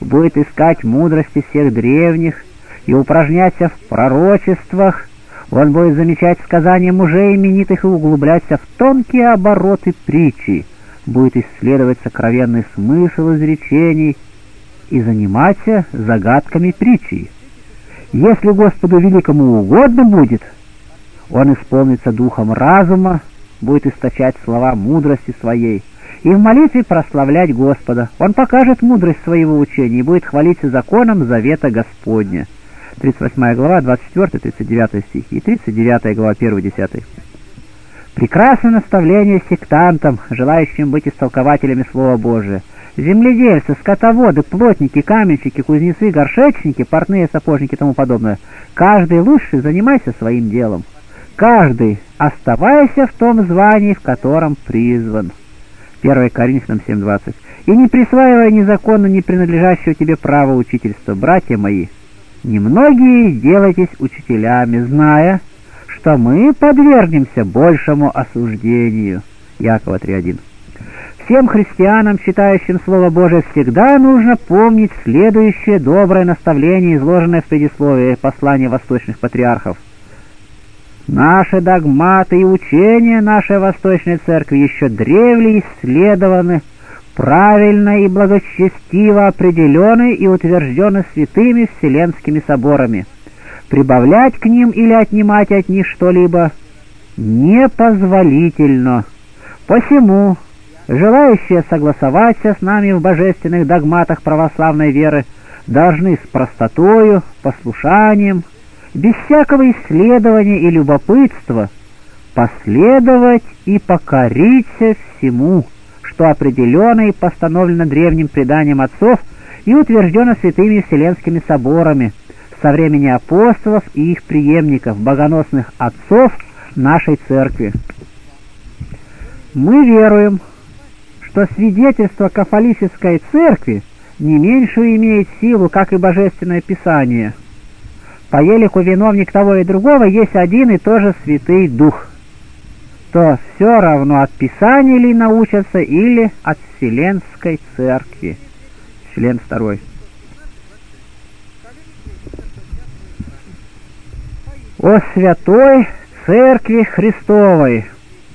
будет искать мудрости всех древних и упражняться в пророчествах, он будет замечать сказания мужей именитых и углубляться в тонкие обороты притчи, будет исследовать сокровенный смысл изречений и заниматься загадками притчи. Если Господу Великому угодно будет, он исполнится духом разума, будет источать слова мудрости своей и в молитве прославлять Господа. Он покажет мудрость своего учения и будет хвалиться законом завета Господня. тридцать восьмая глава, двадцать четвёртый тридцать девятый стихи и тридцать девятая глава, один-десятый. Прекрасное наставление сектантам, желающим быть истолкователями Слова Божия. Земледельцы, скотоводы, плотники, каменщики, кузнецы, горшечники, портные, сапожники и тому подобное. Каждый лучший занимайся своим делом. Каждый оставайся в том звании, в котором призван. первое Коринфянам семь двадцать. И не присваивая незаконно не принадлежащего тебе права учительства, братья мои, немногие делайтесь учителями, зная, что мы подвергнемся большему осуждению. Иакова три один. Всем христианам, читающим Слово Божие, всегда нужно помнить следующее доброе наставление, изложенное в предисловии послания восточных патриархов. Наши догматы и учения нашей Восточной Церкви еще древле исследованы, правильно и благочестиво определены и утверждены святыми вселенскими соборами. Прибавлять к ним или отнимать от них что-либо непозволительно. Посему желающие согласоваться с нами в божественных догматах православной веры должны с простотою, послушанием, без всякого исследования и любопытства последовать и покориться всему, что определено и постановлено древним преданием отцов и утверждено святыми вселенскими соборами со времени апостолов и их преемников, богоносных отцов нашей Церкви. Мы веруем, что свидетельство кафолической Церкви не меньшую имеет силу, как и Божественное Писание. По елику виновник того и другого есть один и тот же Святый Дух. То все равно от Писания ли научатся или от Вселенской Церкви. Член второй. О Святой Церкви Христовой!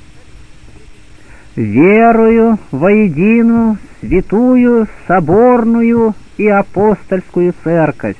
Верую во единую, святую, соборную и апостольскую Церковь.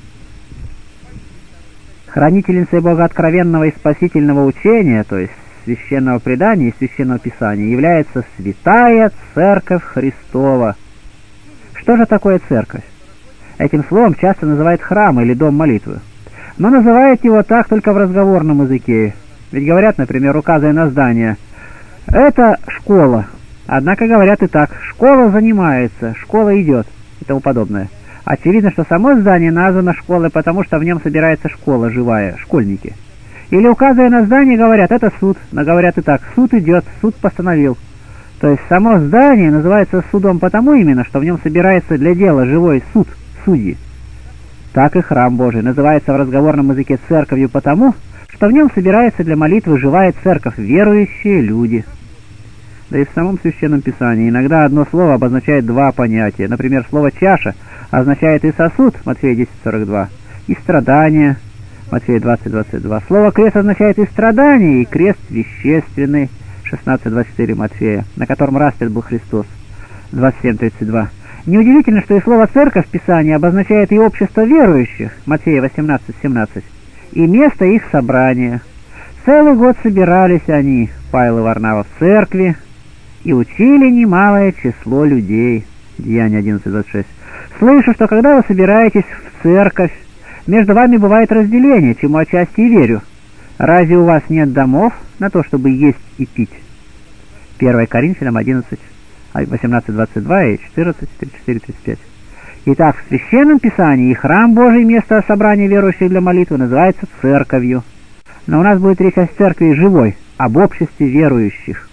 Хранительницей богооткровенного и спасительного учения, то есть священного предания и священного писания, является Святая Церковь Христова. Что же такое церковь? Этим словом часто называют храм или дом молитвы. Но называют его так только в разговорном языке. Ведь говорят, например, указывая на здание, это школа. Однако говорят и так, школа занимается, школа идет и тому подобное. Очевидно, что само здание названо школой, потому что в нем собирается школа живая, школьники. Или указывая на здание, говорят, это суд, но говорят и так, суд идет, суд постановил. То есть само здание называется судом потому именно, что в нем собирается для дела живой суд, судьи. Так и храм Божий называется в разговорном языке церковью потому, что в нем собирается для молитвы живая церковь, верующие люди. Да и в самом Священном Писании иногда одно слово обозначает два понятия. Например, слово «чаша» означает и сосуд, Матфея десять сорок два, и страдание, Матфея двадцать двадцать два. Слово «крест» означает и страдание, и крест вещественный, шестнадцать двадцать четыре Матфея, на котором распят был Христос, двадцать семь тридцать два. Неудивительно, что и слово «церковь» в Писании обозначает и общество верующих, Матфея восемнадцать семнадцать, и место их собрания. Целый год собирались они, Павел и Варнава, в церкви и учили немалое число людей, Деяния одиннадцать двадцать шесть. Слышу, что когда вы собираетесь в церковь, между вами бывает разделение, чему отчасти и верю. Разве у вас нет домов на то, чтобы есть и пить? первое Коринфянам одиннадцать восемнадцать двадцать два и четырнадцать тридцать четыре тридцать пять. Итак, в Священном Писании и храм Божий, место собрания верующих для молитвы, называется церковью. Но у нас будет речь о церкви живой, об обществе верующих.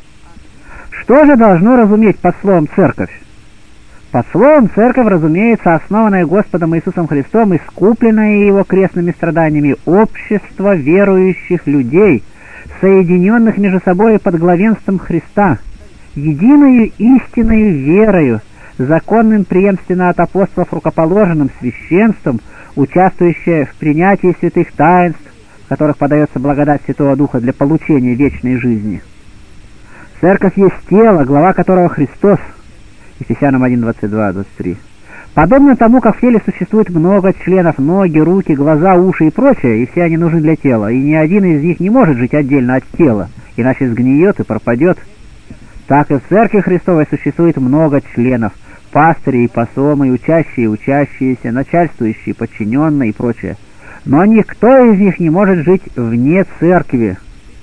Что же должно разуметь под словом «церковь»? Под словом «церковь» разумеется основанное Господом Иисусом Христом и скупленное Его крестными страданиями общество верующих людей, соединенных между собой под главенством Христа, единою истинною верою, законным преемственно от апостолов рукоположенным священством, участвующее в принятии святых таинств, в которых подается благодать Святого Духа для получения вечной жизни. Церковь есть тело, глава которого Христос. Ефесянам один, двадцать два, двадцать три. Подобно тому, как в теле существует много членов, ноги, руки, глаза, уши и прочее, и все они нужны для тела, и ни один из них не может жить отдельно от тела, иначе сгниет и пропадет, так и в Церкви Христовой существует много членов, пастыри и посомы, учащие и учащиеся, начальствующие, подчиненные и прочее. Но никто из них не может жить вне Церкви,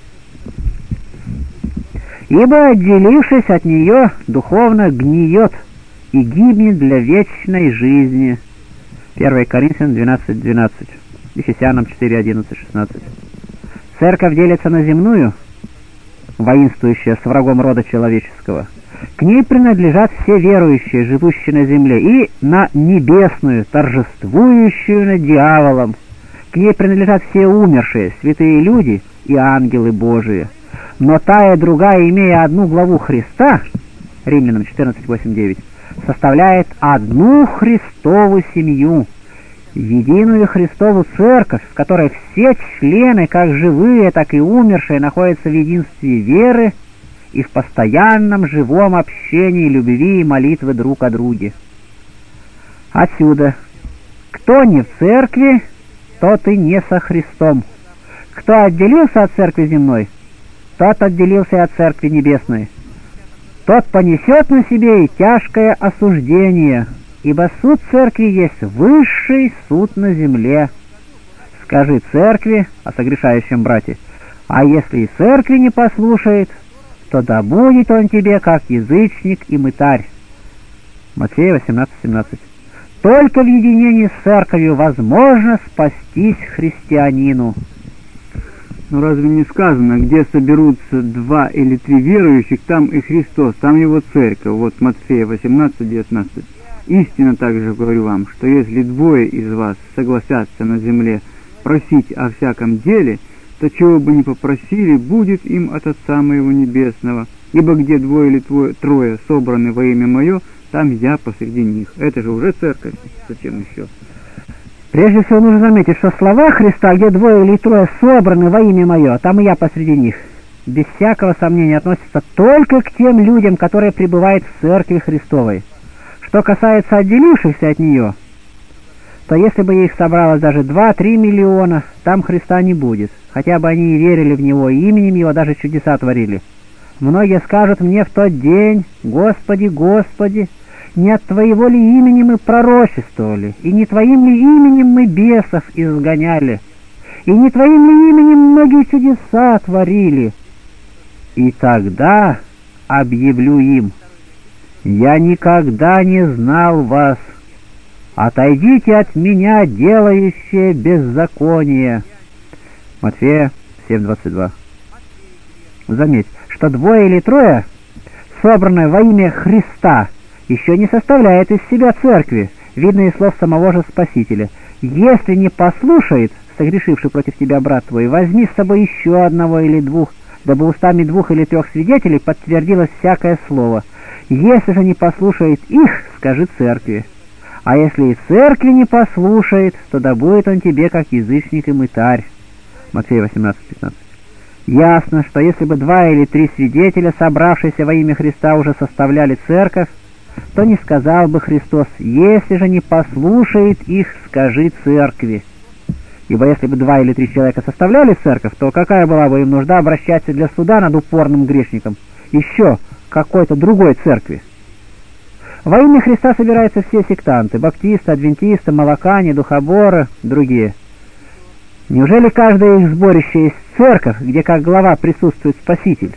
ибо, отделившись от нее, духовно гниет и гибнет для вечной жизни. первое Коринфянам двенадцать, двенадцать, Ефесянам четыре, одиннадцать, шестнадцать. Церковь делится на земную, воинствующая с врагом рода человеческого. К ней принадлежат все верующие, живущие на земле, и на небесную, торжествующую над дьяволом. К ней принадлежат все умершие, святые люди и ангелы Божии. Но та и другая, имея одну главу Христа, Римлянам четырнадцать, восемь, девять, составляет одну Христову семью, единую Христову церковь, в которой все члены, как живые, так и умершие, находятся в единстве веры и в постоянном живом общении любви и молитвы друг о друге. Отсюда: кто не в церкви, тот и не со Христом. Кто отделился от церкви земной, тот отделился и от церкви небесной. Тот понесет на себе и тяжкое осуждение, ибо суд церкви есть высший суд на земле. Скажи церкви о согрешающем брате: а если и церкви не послушает, то да будет он тебе как язычник и мытарь. Матфея восемнадцать, семнадцать. Только в единении с церковью возможно спастись христианину. Ну разве не сказано, где соберутся два или три верующих, там и Христос, там его церковь. Вот Матфея восемнадцать, девятнадцать. Истинно также говорю вам, что если двое из вас согласятся на земле просить о всяком деле, то чего бы ни попросили, будет им от Отца моего Небесного. Ибо где двое или твое, трое собраны во имя мое, там я посреди них. Это же уже церковь. Зачем еще? Прежде всего нужно заметить, что слова Христа, где двое или трое собраны во имя мое, там и я посреди них, без всякого сомнения относятся только к тем людям, которые пребывают в церкви Христовой. Что касается отделившихся от нее, то если бы их собралось даже два-три миллиона, там Христа не будет, хотя бы они и верили в Него, и именем Его даже чудеса творили. Многие скажут мне в тот день: Господи, Господи, не от Твоего ли имени мы пророчествовали, и не Твоим ли именем мы бесов изгоняли, и не Твоим ли именем многие чудеса творили? И тогда объявлю им: я никогда не знал вас. Отойдите от меня, делающие беззаконие. Матфея семь, двадцать два. Заметь, что двое или трое, собранные во имя Христа, еще не составляет из себя церкви, видно из слов самого же Спасителя. Если не послушает согрешивший против тебя брат твой, возьми с собой еще одного или двух, дабы устами двух или трех свидетелей подтвердилось всякое слово. Если же не послушает их, скажи церкви. А если и церкви не послушает, то да будет он тебе как язычник и мытарь. Матфея восемнадцать, пятнадцать. Ясно, что если бы два или три свидетеля, собравшиеся во имя Христа, уже составляли церковь, то не сказал бы Христос: если же не послушает их, скажи церкви. Ибо если бы два или три человека составляли церковь, то какая была бы им нужда обращаться для суда над упорным грешником еще какой-то другой церкви? Во имя Христа собираются все сектанты: баптисты, адвентисты, молокане, духоборы, другие. Неужели каждое их сборище есть церковь, где как глава присутствует Спаситель?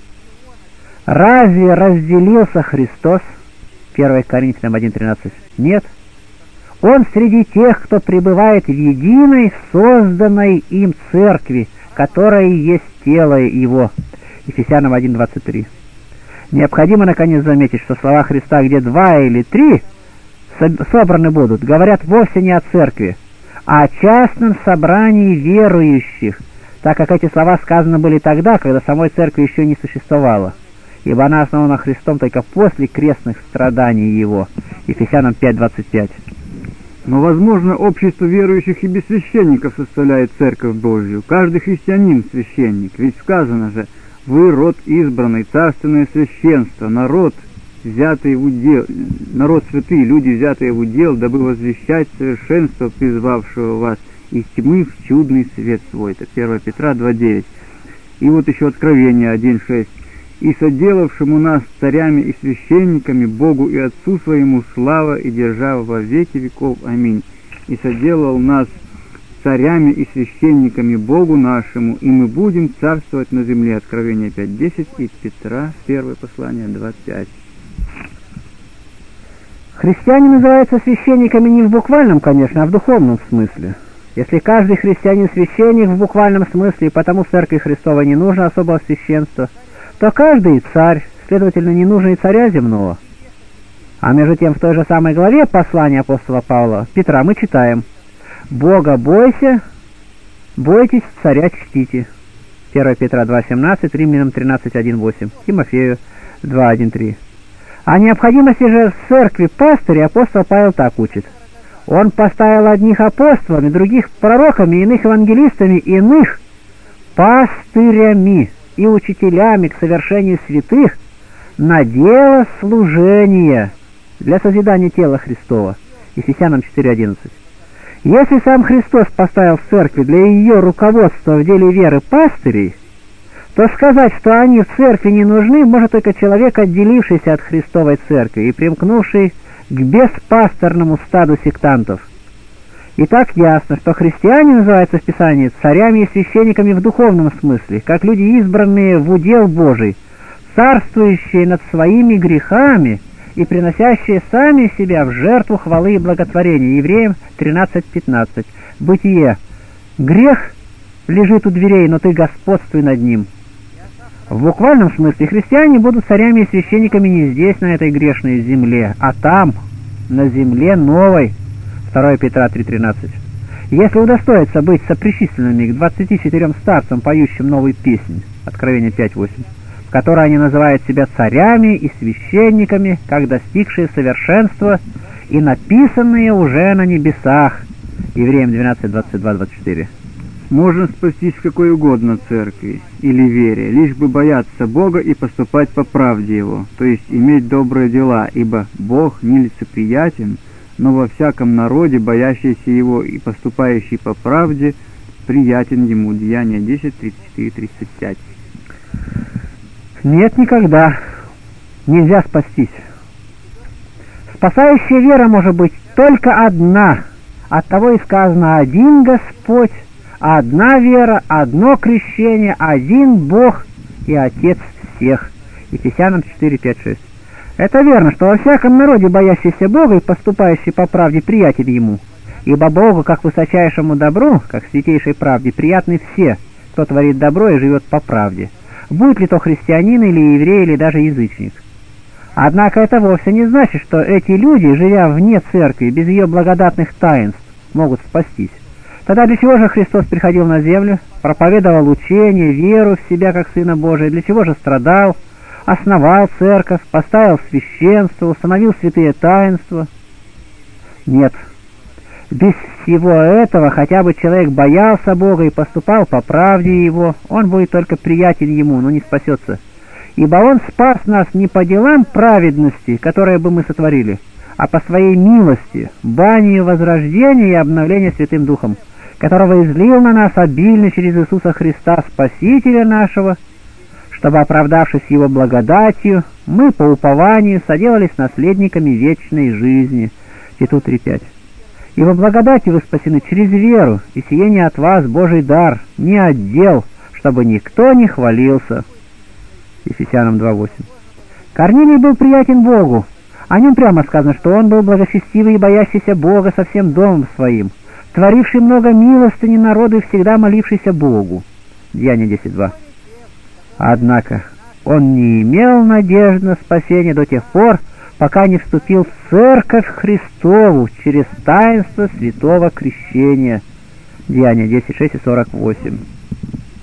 Разве разделился Христос? первое Коринфянам один, тринадцать. Нет. Он среди тех, кто пребывает в единой, созданной им церкви, которая есть тело его. Ефесянам один, двадцать три. Необходимо, наконец, заметить, что слова Христа, где два или три собраны будут, говорят вовсе не о церкви, а о частном собрании верующих, так как эти слова сказаны были тогда, когда самой церкви еще не существовало. ибо она основана Христом только после крестных страданий Его. Ефесянам пять двадцать пять. Но, возможно, общество верующих и без священников составляет Церковь Божью. Каждый христианин — священник. Ведь сказано же: «Вы род избранный, царственное священство, народ, взятый в удел, народ святый, люди, взятые в удел, дабы возвещать совершенство призвавшего вас из тьмы в чудный свет свой». Это первое Петра два девять. И вот еще Откровение один шесть. «И соделавшему нас царями и священниками, Богу и Отцу своему слава и держава во веки веков. Аминь. И соделал нас царями и священниками Богу нашему, и мы будем царствовать на земле». Откровение пять десять и Петра, первое послание два пять. Христиане называются священниками не в буквальном, конечно, а в духовном смысле. Если каждый христианин священник в буквальном смысле, и потому в Церкви Христовой не нужно особого священства, то каждый царь, следовательно, не нужно и царя земного. А между тем, в той же самой главе послания апостола Павла Петра мы читаем: «Бога бойся, бойтесь, царя чтите». первое Петра два семнадцать, Римлянам тринадцать один восемь, Тимофею два один три. О необходимости же в церкви пастыря апостол Павел так учит: «Он поставил одних апостолами, других пророками, иных евангелистами, иных пастырями и учителями к совершению святых на дело служения для созидания тела Христова». Ефесянам четыре одиннадцать. Если сам Христос поставил в церкви для ее руководства в деле веры пастырей, то сказать, что они в церкви не нужны, может только человек, отделившийся от Христовой церкви и примкнувший к беспасторному стаду сектантов. И так ясно, что христиане называются в Писании царями и священниками в духовном смысле, как люди, избранные в удел Божий, царствующие над своими грехами и приносящие сами себя в жертву хвалы и благотворения. Евреям тринадцать пятнадцать. Бытие. Грех лежит у дверей, но ты господствуй над ним. В буквальном смысле христиане будут царями и священниками не здесь, на этой грешной земле, а там, на земле новой. второе Петра три тринадцать. Если удостоится быть сопричисленными к двадцати четырем старцам, поющим новую песнь, Откровение пять восемь, в которой они называют себя царями и священниками, как достигшие совершенства и написанные уже на небесах, Евреям двенадцать двадцать два двадцать четыре. Можно спастись в какой угодно церкви или вере, лишь бы бояться Бога и поступать по правде Его, то есть иметь добрые дела, ибо Бог нелицеприятен, но во всяком народе, боящийся Его и поступающий по правде, приятен Ему. Деяния десять тридцать четыре тридцать пять. Нет, никогда нельзя спастись. Спасающая вера может быть только одна. Оттого и сказано: один Господь, одна вера, одно крещение, один Бог и Отец всех. Ефесянам четыре пять шесть. Это верно, что во всяком народе, боящийся Бога и поступающий по правде, приятен Ему. Ибо Богу, как высочайшему добру, как святейшей правде, приятны все, кто творит добро и живет по правде, будь ли то христианин или еврей, или даже язычник. Однако это вовсе не значит, что эти люди, живя вне церкви, без ее благодатных таинств, могут спастись. Тогда для чего же Христос приходил на землю, проповедовал учение, веру в себя как Сына Божия, для чего же страдал, основал церковь, поставил священство, установил святые таинства? Нет. Без всего этого хотя бы человек боялся Бога и поступал по правде Его, он будет только приятен Ему, но не спасется. Ибо Он спас нас не по делам праведности, которые бы мы сотворили, а по Своей милости, банию возрождения и обновления Святым Духом, которого излил на нас обильно через Иисуса Христа, Спасителя нашего, чтобы, оправдавшись Его благодатью, мы по упованию соделались наследниками вечной жизни. Титу три пять. И во благодати вы спасены через веру, и сие не от вас Божий дар, не от дел, чтобы никто не хвалился. Ефесянам два восемь. Корнилий был приятен Богу. О нем прямо сказано, что он был благочестивый и боящийся Бога со всем домом своим, творивший много милостыни народу и всегда молившийся Богу. Деяния десять два. Однако он не имел надежды на спасение до тех пор, пока не вступил в Церковь Христову через таинство святого крещения. Деяния десять шесть и сорок восемь.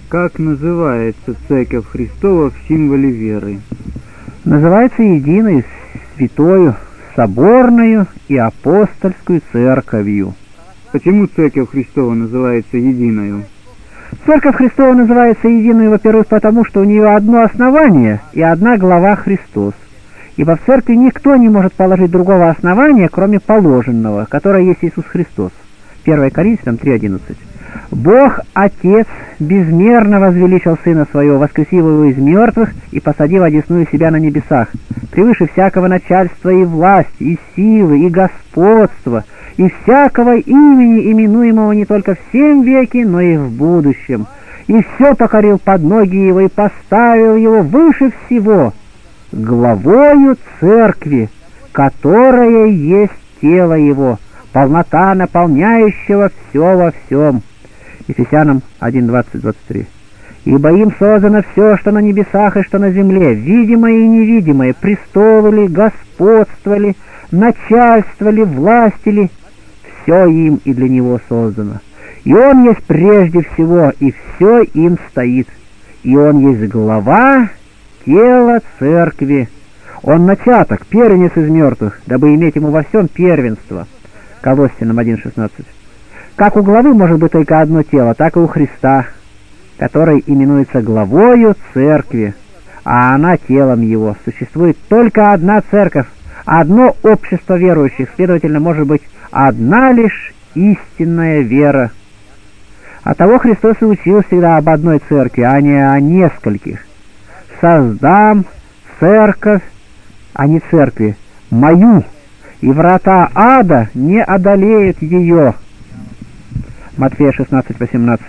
Как называется Церковь Христова в символе веры? Называется единой, святою, соборную и апостольскую церковью. Почему Церковь Христова называется единою? Церковь Христова называется единой, во-первых, потому что у нее одно основание и одна глава Христос. Ибо в церкви никто не может положить другого основания, кроме положенного, которое есть Иисус Христос. первое Коринфянам три одиннадцать. Бог Отец безмерно возвеличил Сына Своего, воскресив Его из мертвых и посадив одесную себя на небесах, превыше всякого начальства и власти, и силы, и господства, и всякого имени, именуемого не только в сем веке, но и в будущем. И все покорил под ноги Его, и поставил Его выше всего, главою церкви, которая есть тело Его, полнота наполняющего все во всем. Ефесянам один двадцать двадцать три. Ибо им создано все, что на небесах и что на земле, видимое и невидимое, престолы ли, господство ли, начальство ли, власть ли, все им и для него создано. И он есть прежде всего, и все им стоит. И он есть глава тела церкви. Он начаток, первенец из мертвых, дабы иметь ему во всем первенство. Колоссянам один шестнадцать. Как у главы может быть только одно тело, так и у Христа, который именуется главою церкви, а она телом его. Существует только одна церковь, одно общество верующих, следовательно, может быть одна лишь истинная вера. Оттого Христос и учил всегда об одной церкви, а не о нескольких. «Создам церковь, а не церкви, мою, и врата ада не одолеют ее». Матфея шестнадцать восемнадцать.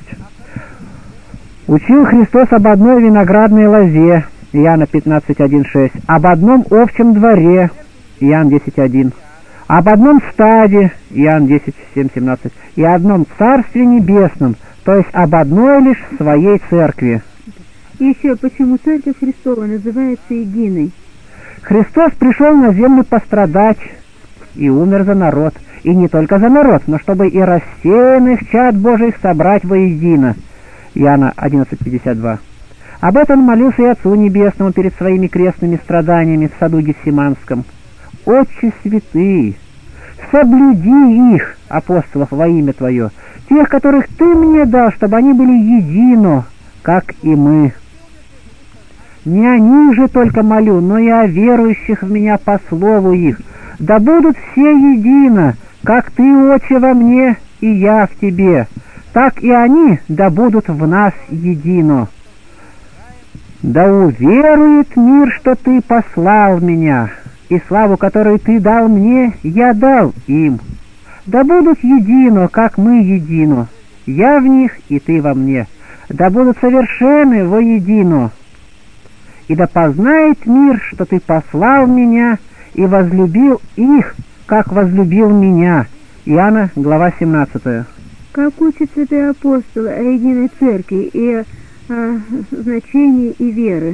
Учил Христос об одной виноградной лозе, Иоанна пятнадцать один шесть, об одном овчем дворе, Иоанн десять один, об одном стаде, Иоанн десять семь семнадцать, и одном царстве небесном, то есть об одной лишь своей церкви. И еще, почему Церковь Христова называется единой? Христос пришел на землю пострадать и умер за народ. И не только за народ, но чтобы и рассеянных чад Божьих собрать воедино. Иоанна одиннадцать пятьдесят два. Об этом молился и Отцу Небесному перед своими крестными страданиями в саду Гефсиманском. «Отче святый, соблюди их, апостолов, во имя Твое, тех, которых Ты мне дал, чтобы они были едино, как и мы. Не о них же только молю, но и о верующих в Меня по слову их, да будут все едино, как Ты, Отче, во мне, и я в Тебе, так и они да будут в нас едино. Да уверует мир, что Ты послал Меня, и славу, которую Ты дал мне, я дал им. Да будут едино, как мы едино, я в них и Ты во мне, да будут совершенны воедино. И да познает мир, что Ты послал Меня и возлюбил их, как возлюбил Меня. Иоанна, глава семнадцатая. Как учат святые апостолы о единой церкви и о, о значении и веры?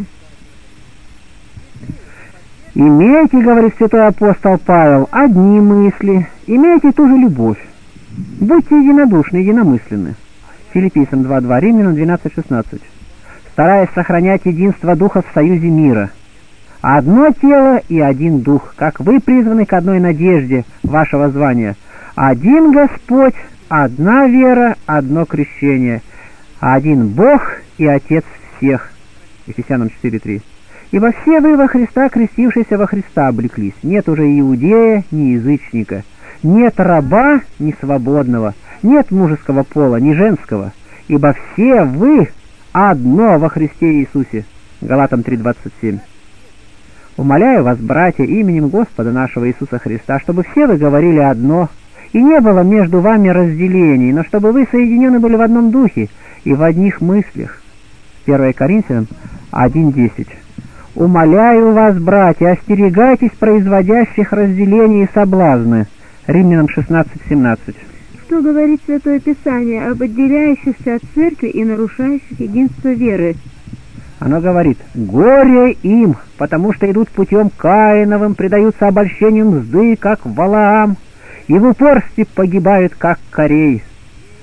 «Имейте, — говорит святой апостол Павел, — одни мысли, имейте ту же любовь, будьте единодушны, единомысленны». Филиппийцам два два, Римлянам двенадцать шестнадцать. Стараясь сохранять единство духа в союзе мира. Одно тело и один дух, как вы призваны к одной надежде вашего звания. Один Господь, одна вера, одно крещение. Один Бог и Отец всех. Ефесянам четыре три. Ибо все вы во Христа, крестившиеся во Христа, облеклись. Нет уже иудея, ни язычника. Нет раба, ни свободного. Нет мужеского пола, ни женского. Ибо все вы одно во Христе Иисусе. Галатам три двадцать семь. Умоляю вас, братья, именем Господа нашего Иисуса Христа, чтобы все вы говорили одно, и не было между вами разделений, но чтобы вы соединены были в одном духе и в одних мыслях. первое Коринфянам один десять. Умоляю вас, братья, остерегайтесь производящих разделения и соблазны. Римлянам шестнадцать семнадцать. Что говорит Святое Писание об отделяющихся от церкви и нарушающих единство веры? Оно говорит: «Горе им, потому что идут путем Каиновым, предаются обольщению мзды, как Валаам, и в упорстве погибают, как Корей».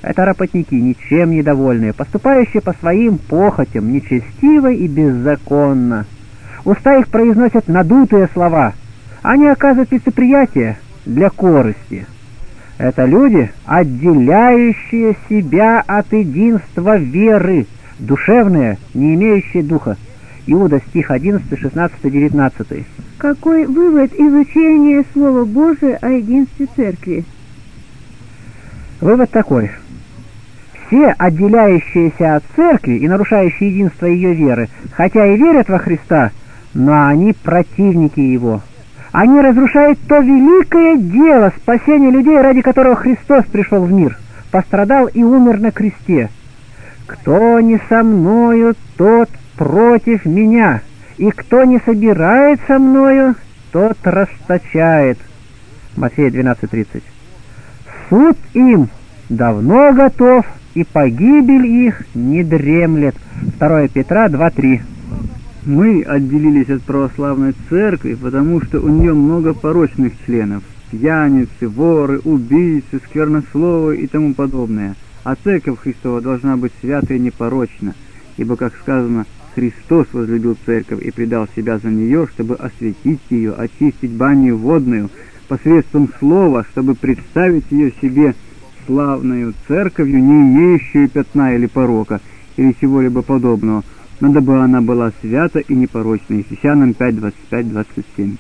Это работники, ничем недовольные, поступающие по своим похотям, нечестиво и беззаконно. Уста их произносят надутые слова. Они оказывают лицеприятие для корысти. Это люди, отделяющие себя от единства веры, душевные, не имеющие духа. Иуда, стих одиннадцатый, шестнадцатый, девятнадцатый. Какой вывод изучения Слова Божия о единстве Церкви? Вывод такой. Все, отделяющиеся от Церкви и нарушающие единство ее веры, хотя и верят во Христа, но они противники Его. Они разрушают то великое дело спасения людей, ради которого Христос пришел в мир, пострадал и умер на кресте. «Кто не со мною, тот против меня, и кто не собирает со мною, тот расточает». Матфея двенадцать тридцать. Суд им давно готов, и погибель их не дремлет. второе Петра два три. Мы отделились от православной церкви, потому что у нее много порочных членов, пьяницы, воры, убийцы, сквернословы и тому подобное. А церковь Христова должна быть свята и непорочна, ибо, как сказано, Христос возлюбил церковь и предал себя за нее, чтобы осветить ее, очистить баню водную, посредством слова, чтобы представить ее себе славную церковью, не имеющую пятна или порока, или чего-либо подобного, но дабы она была свята и непорочна. Ефесянам пять, двадцать пять, двадцать семь.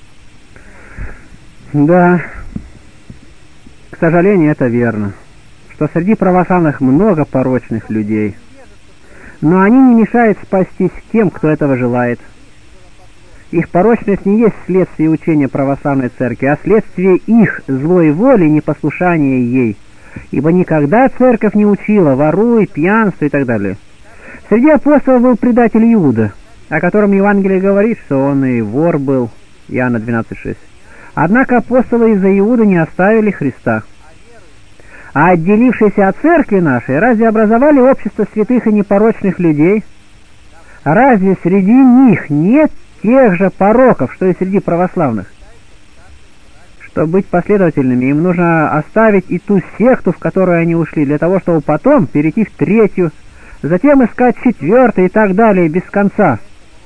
Да, к сожалению, это верно, что среди православных много порочных людей, но они не мешают спастись тем, кто этого желает. Их порочность не есть следствие учения православной церкви, а следствие их злой воли и непослушания ей, ибо никогда церковь не учила воруй, пьянство и так далее. Среди апостолов был предатель Иуда, о котором Евангелие говорит, что он и вор был, Иоанна двенадцать шесть. Однако апостолы из-за Иуды не оставили Христа. А отделившиеся от церкви нашей, разве образовали общество святых и непорочных людей? Разве среди них нет тех же пороков, что и среди православных? Чтобы быть последовательными, им нужно оставить и ту секту, в которую они ушли, для того, чтобы потом перейти в третью, затем искать четвертую и так далее, без конца.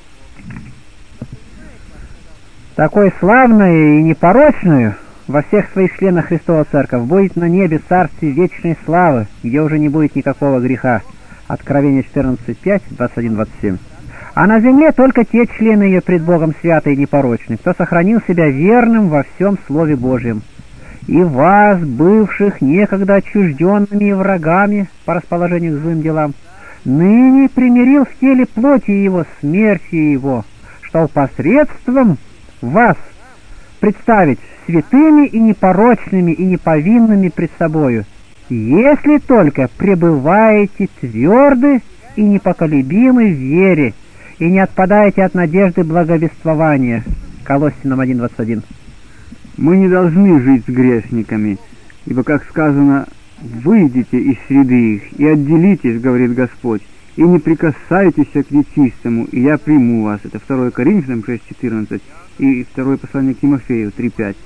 Такой славную и непорочную во всех своих членах Христова Церковь будет на небе царстве вечной славы, где уже не будет никакого греха. Откровение четырнадцать пять, двадцать один двадцать семь. А на земле только те члены ее пред Богом святые и непорочны, кто сохранил себя верным во всем Слове Божьем. И вас, бывших некогда отчужденными и врагами по расположению к злым делам, ныне примирил в теле плоти его, смертью его, что посредством вас представить святыми и непорочными и неповинными пред собою, если только пребываете тверды и непоколебимы в вере, и не отпадаете от надежды благовествования. Колоссянам один двадцать один. Мы не должны жить с грешниками, ибо, как сказано, «Выйдите из среды их и отделитесь, — говорит Господь, — и не прикасайтесь к нечистому, и я приму вас». Это второе Коринфянам шесть четырнадцать и второе послание к Тимофею три пять.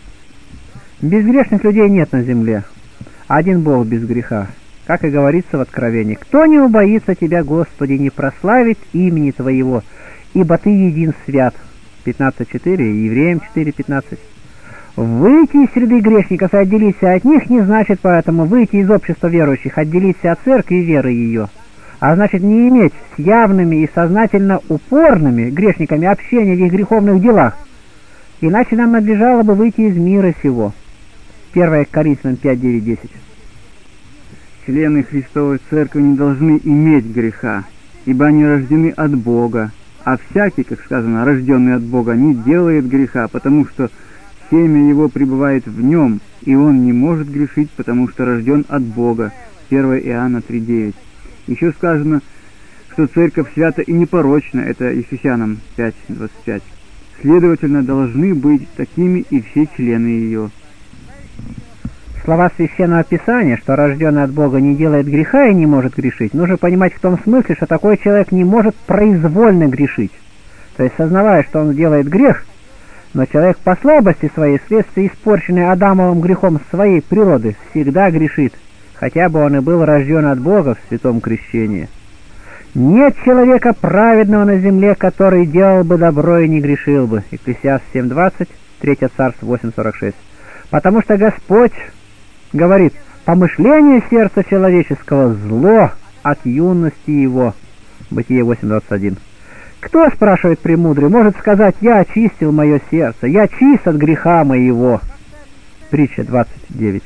Безгрешных людей нет на земле. Один Бог без греха. Как и говорится в Откровении: «Кто не убоится Тебя, Господи, не прославит имени Твоего, ибо Ты един свят». пятнадцать четыре, Евреям четыре пятнадцать. Выйти из среды грешников и отделиться от них не значит поэтому выйти из общества верующих, отделиться от церкви и веры ее, а значит не иметь с явными и сознательно упорными грешниками общения в их греховных делах. Иначе нам надлежало бы выйти из мира сего. первое Коринфянам пять девять десять. Члены Христовой Церкви не должны иметь греха, ибо они рождены от Бога, а всякий, как сказано, рожденный от Бога, не делает греха, потому что семя его пребывает в нем, и он не может грешить, потому что рожден от Бога. первое Иоанна три девять. Еще сказано, что Церковь свята и непорочна, это Ефесянам пять двадцать пять. Следовательно, должны быть такими и все члены ее. Слова Священного Писания, что рожденный от Бога не делает греха и не может грешить, нужно понимать в том смысле, что такой человек не может произвольно грешить. То есть, сознавая, что он делает грех, но человек по слабости своей, вследствие испорченной Адамовым грехом своей природы, всегда грешит, хотя бы он и был рожден от Бога в святом крещении. Нет человека праведного на земле, который делал бы добро и не грешил бы. Екклесиаст семь двадцать, Третье Царство восемь сорок шесть. Потому что Господь говорит: помышление сердца человеческого зло от юности его. Бытие восемь двадцать один. Кто, спрашивает премудрый, может сказать: я очистил мое сердце, я чист от греха моего? Притча двадцать девять.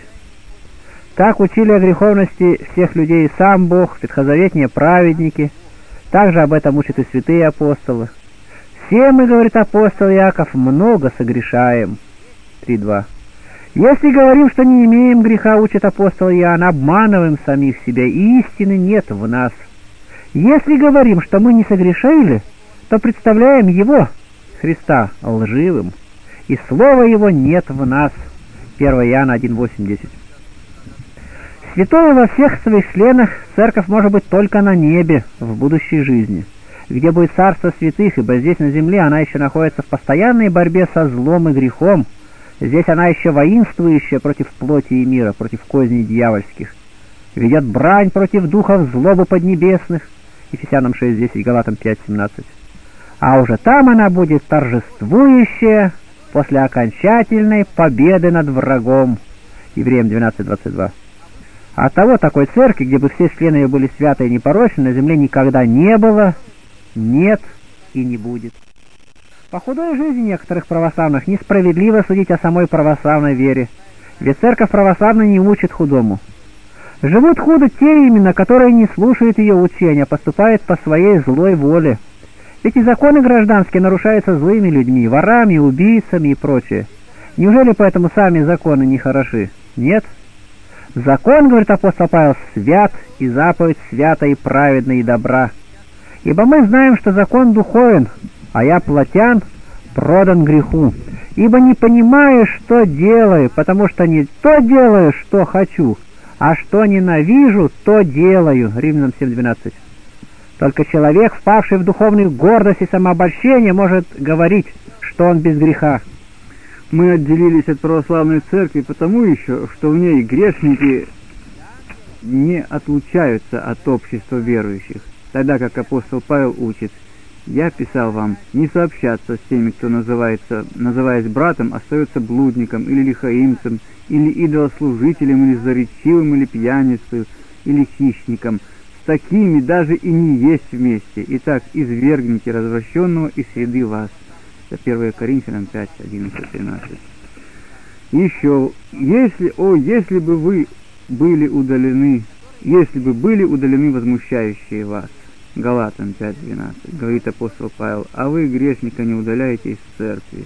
Так учили о греховности всех людей сам Бог, ветхозаветные праведники. Также об этом учат и святые апостолы. Все мы, говорит апостол Иаков, много согрешаем. три два. Если говорим, что не имеем греха, учит апостол Иоанн, обманываем самих себя, и истины нет в нас. Если говорим, что мы не согрешили, то представляем Его, Христа, лживым, и слова Его нет в нас. первое Иоанна один восемь десять. Святой во всех своих членах церковь может быть только на небе, в будущей жизни, где будет царство святых, ибо здесь на земле она еще находится в постоянной борьбе со злом и грехом. Здесь она еще воинствующая против плоти и мира, против козней дьявольских. Ведет брань против духов злобы поднебесных. Ефесянам шесть десять, Галатам пять семнадцать. А уже там она будет торжествующая после окончательной победы над врагом. Евреям двенадцать двадцать два. Оттого такой церкви, где бы все члены ее были святы и непорочны, на земле никогда не было, нет и не будет. По худой жизни некоторых православных несправедливо судить о самой православной вере, ведь церковь православная не учит худому. Живут худо те именно, которые не слушают ее учения, поступают по своей злой воле. Ведь и законы гражданские нарушаются злыми людьми, ворами, убийцами и прочее. Неужели поэтому сами законы не хороши? Нет. Закон, говорит апостол Павел, свят, и заповедь свята и праведна и добра. Ибо мы знаем, что закон духовен, а я плотян, продан греху. Ибо не понимаю, что делаю, потому что не то делаю, что хочу, а что ненавижу, то делаю. Римлянам семь двенадцать. Только человек, впавший в духовную гордость и самообольщение, может говорить, что он без греха. Мы отделились от православной церкви потому еще, что в ней грешники не отлучаются от общества верующих, тогда как апостол Павел учит: «Я писал вам не сообщаться с теми, кто называется, называясь братом, остается блудником или лихаимцем, или идолослужителем, или заречивым, или пьяницей, или хищником. С такими даже и не есть вместе. Итак, извергните развращенного из среды вас». Это первое Коринфянам пять одиннадцать тринадцать. Еще, если, о, если бы вы были удалены, если бы были удалены возмущающие вас. Галатам пять двенадцать, говорит апостол Павел, а вы, грешника, не удаляете из церкви.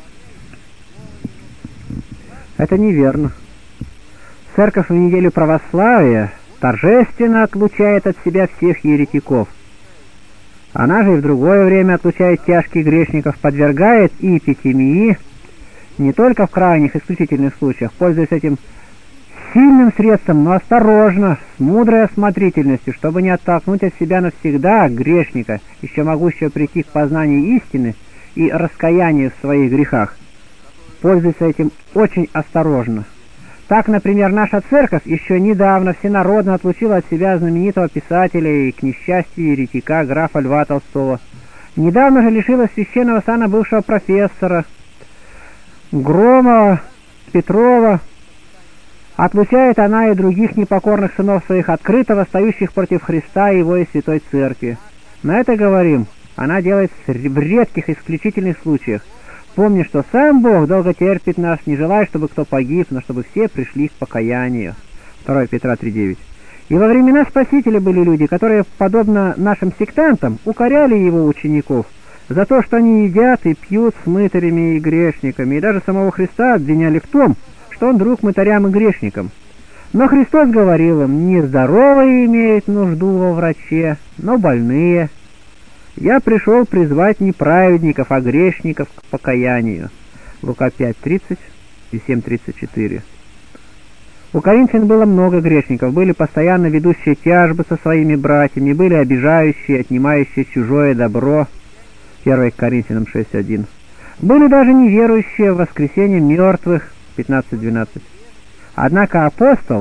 Это неверно. Церковь в неделю православия торжественно отлучает от себя всех еретиков. Она же и в другое время отлучает тяжких грешников, подвергает и эпитемии, не только в крайних исключительных случаях, пользуясь этим сильным средством, но осторожно, с мудрой осмотрительностью, чтобы не оттолкнуть от себя навсегда грешника, еще могущего прийти к познанию истины и раскаянию в своих грехах. Пользуется этим очень осторожно. Так, например, наша церковь еще недавно всенародно отлучила от себя знаменитого писателя и, к несчастью, еретика графа Льва Толстого. Недавно же лишила священного сана бывшего профессора Громова, Петрова. Отлучает она и других непокорных сынов своих, открыто восстающих против Христа и Его и Святой Церкви. На это говорим, она делает в редких исключительных случаях. Помни, что сам Бог долго терпит нас, не желая, чтобы кто погиб, но чтобы все пришли к покаянию. второе Петра три девять. И во времена Спасителя были люди, которые, подобно нашим сектантам, укоряли его учеников за то, что они едят и пьют с мытарями и грешниками, и даже самого Христа обвиняли в том, что он друг мытарям и грешникам. Но Христос говорил им: не здоровые имеют нужду во враче, но больные. Я пришел призвать не праведников, а грешников к покаянию. Лука пять тридцать и семь тридцать четыре. У коринфян было много грешников, были постоянно ведущие тяжбы со своими братьями, были обижающие, отнимающие чужое добро. первое Коринфянам шесть один. Были даже неверующие в воскресение мертвых. пятнадцать двенадцать. Однако апостол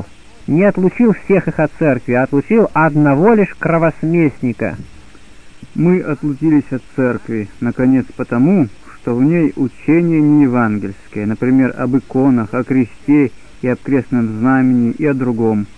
не отлучил всех их от церкви, а отлучил одного лишь кровосмесника. Мы отлучились от церкви, наконец, потому, что в ней учение не евангельское, например, об иконах, о кресте и об крестном знамени и о другом.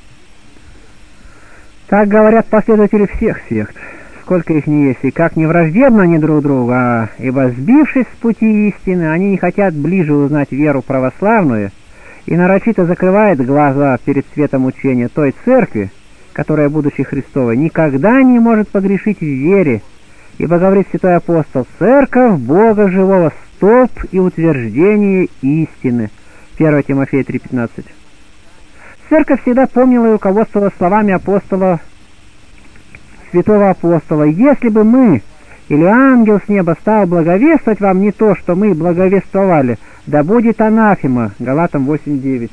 Так говорят последователи всех сект, сколько их ни есть, и как не враждебно они друг другу, а ибо сбившись с пути истины, они не хотят ближе узнать веру православную и нарочито закрывают глаза перед светом учения той церкви, которая, будучи Христовой, никогда не может погрешить в вере, ибо, говорит святой апостол, «Церковь Бога живого, столб и утверждение истины». первое Тимофея три пятнадцать. Церковь всегда помнила и руководствовалась словами апостола, святого апостола: «Если бы мы или ангел с неба стал благовествовать вам не то, что мы благовествовали, да будет анафема». Галатам восемь девять.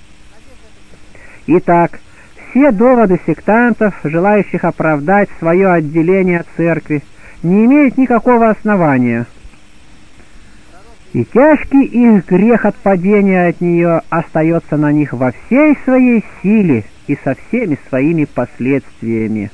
Итак, все доводы сектантов, желающих оправдать свое отделение от церкви, не имеют никакого основания. И тяжкий их грех от падения от нее остается на них во всей своей силе и со всеми своими последствиями.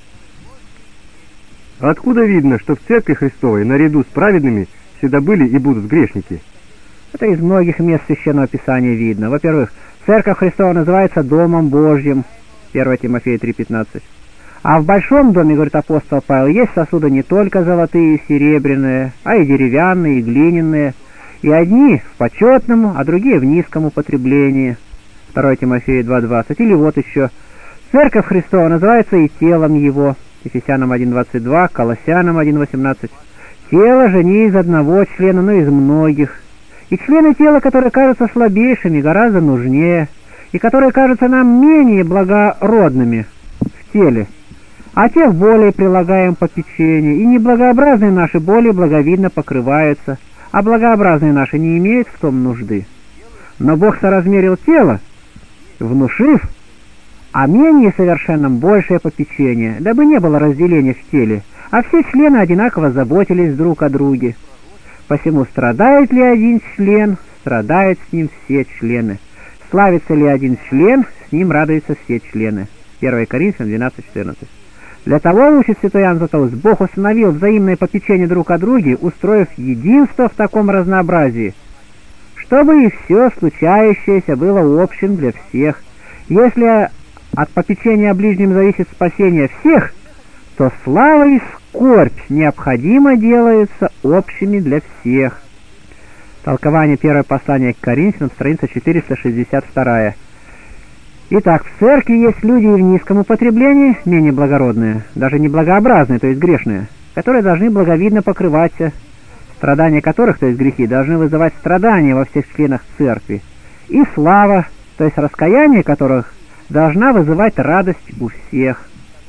Откуда видно, что в Церкви Христовой наряду с праведными всегда были и будут грешники? Это из многих мест Священного Писания видно. Во-первых, Церковь Христова называется Домом Божьим, первое Тимофея три пятнадцать. А в большом доме, говорит апостол Павел, есть сосуды не только золотые и серебряные, а и деревянные, и глиняные, и одни в почетном, а другие в низком употреблении. второе Тимофея два двадцать. Или вот еще: Церковь Христова называется и телом Его, Ефесянам один двадцать два, Колоссянам один восемнадцать. Тело же не из одного члена, но из многих. И члены тела, которые кажутся слабейшими, гораздо нужнее, и которые кажутся нам менее благородными в теле, а тех более прилагаем попечение, и неблагообразные наши более благовидно покрываются, а благообразные наши не имеют в том нужды. Но Бог соразмерил тело, внушив о менее совершенном большее попечение, дабы не было разделения в теле, а все члены одинаково заботились друг о друге. Посему страдает ли один член, страдают с ним все члены. Славится ли один член, с ним радуются все члены. первое Коринфянам двенадцать четырнадцать. Для того, учит святой Иоанн Златоуст, Бог установил взаимное попечение друг о друге, устроив единство в таком разнообразии, чтобы и все случающееся было общим для всех. Если от попечения о ближнем зависит спасение всех, то слава и скорбь необходимо делаются общими для всех. Толкование первого послания к Коринфянам, страница четыреста шестьдесят два. Итак, в церкви есть люди и в низком употреблении, менее благородные, даже неблагообразные, то есть грешные, которые должны благовидно покрываться, страдания которых, то есть грехи, должны вызывать страдания во всех членах церкви, и слава, то есть раскаяние которых должна вызывать радость у всех.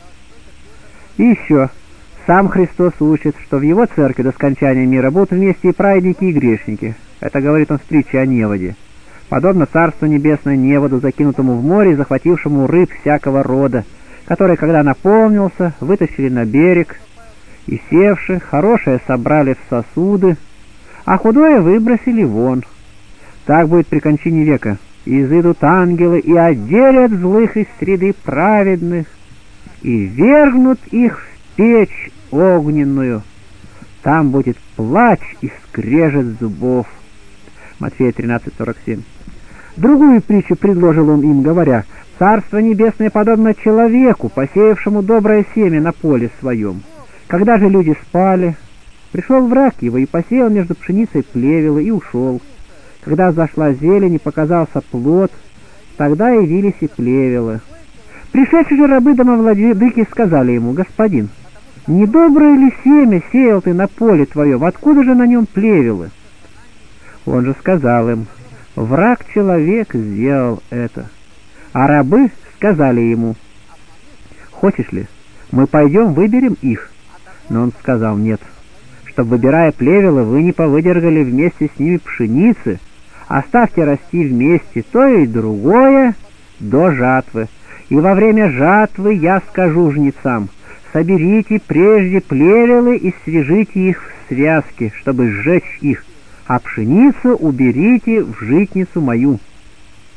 И еще, сам Христос учит, что в Его церкви до скончания мира будут вместе и праведники, и грешники. Это говорит Он в притче о неводе. Подобно Царству Небесное неводу, закинутому в море и захватившему рыб всякого рода, который, когда наполнился, вытащили на берег, и севши, хорошее собрали в сосуды, а худое выбросили вон. Так будет при кончине века. И изыдут ангелы, и отделят злых из среды праведных, и вергнут их в печь огненную. Там будет плач и скрежет зубов. Матфея тринадцать сорок семь. Другую притчу предложил он им, говоря: «Царство Небесное подобно человеку, посеявшему доброе семя на поле своем. Когда же люди спали, пришел враг его и посеял между пшеницей плевелы и ушел. Когда зашла зелень и показался плод, тогда явились и плевелы. Пришедшие же рабы домовладыки сказали ему: Господин, недоброе ли семя сеял ты на поле твоем, откуда же на нем плевелы? Он же сказал им: враг человек сделал это. А рабы сказали ему: хочешь ли, мы пойдем выберем их? Но он сказал: нет, чтоб, выбирая плевелы, вы не повыдергали вместе с ними пшеницы, оставьте расти вместе то и другое до жатвы. И во время жатвы я скажу жнецам: соберите прежде плевелы и свяжите их в связки, чтобы сжечь их, а пшеницу уберите в житницу мою.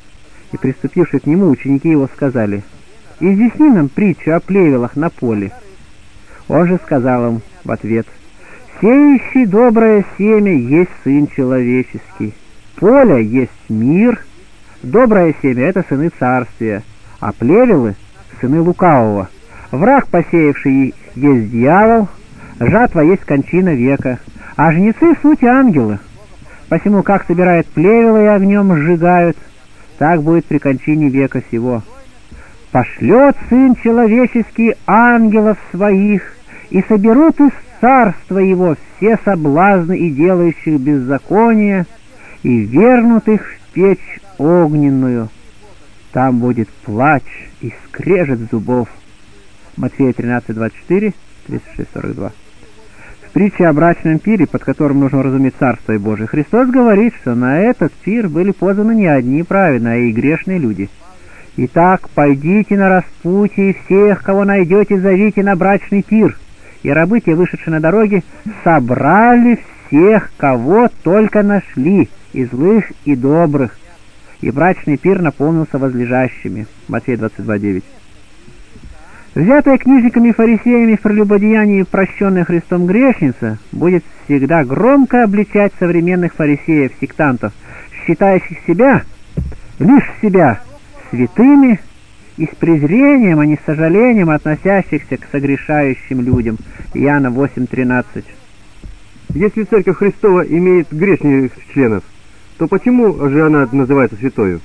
И, приступивши к нему, ученики его сказали: «Изъясни нам притчу о плевелах на поле». Он же сказал им в ответ: «Сеющий доброе семя есть Сын Человеческий. Поле есть мир, доброе семя — это сыны царствия, а плевелы — сыны лукавого. Враг, посеявший их, есть дьявол, жатва есть кончина века, а жнецы — суть ангелы. Посему, как собирают плевелы и огнем сжигают, так будет при кончине века сего. Пошлет Сын Человеческий ангелов своих, и соберут из царства его все соблазны и делающих беззаконие, и вернут их в печь огненную. Там будет плач и скрежет зубов». Матфея тринадцать, двадцать четыре, тридцать шесть, сорок два. В притче о брачном пире, под которым нужно разуметь Царство Божие, Христос говорит, что на этот пир были позваны не одни праведные, а и грешные люди. «Итак, пойдите на распутье, и всех, кого найдете, зовите на брачный пир». И рабы те, вышедшие на дороге, собрали всех, кого только нашли, и злых, и добрых. И брачный пир наполнился возлежащими. Матфея двадцать два, девять. Взятая книжниками и фарисеями в прелюбодеянии прощенная Христом грешница будет всегда громко обличать современных фарисеев-сектантов, считающих себя, лишь себя, святыми, и с презрением, а не с сожалением относящихся к согрешающим людям. Иоанна восемь, тринадцать. Если Церковь Христова имеет грешных членов, то почему же она называется святою?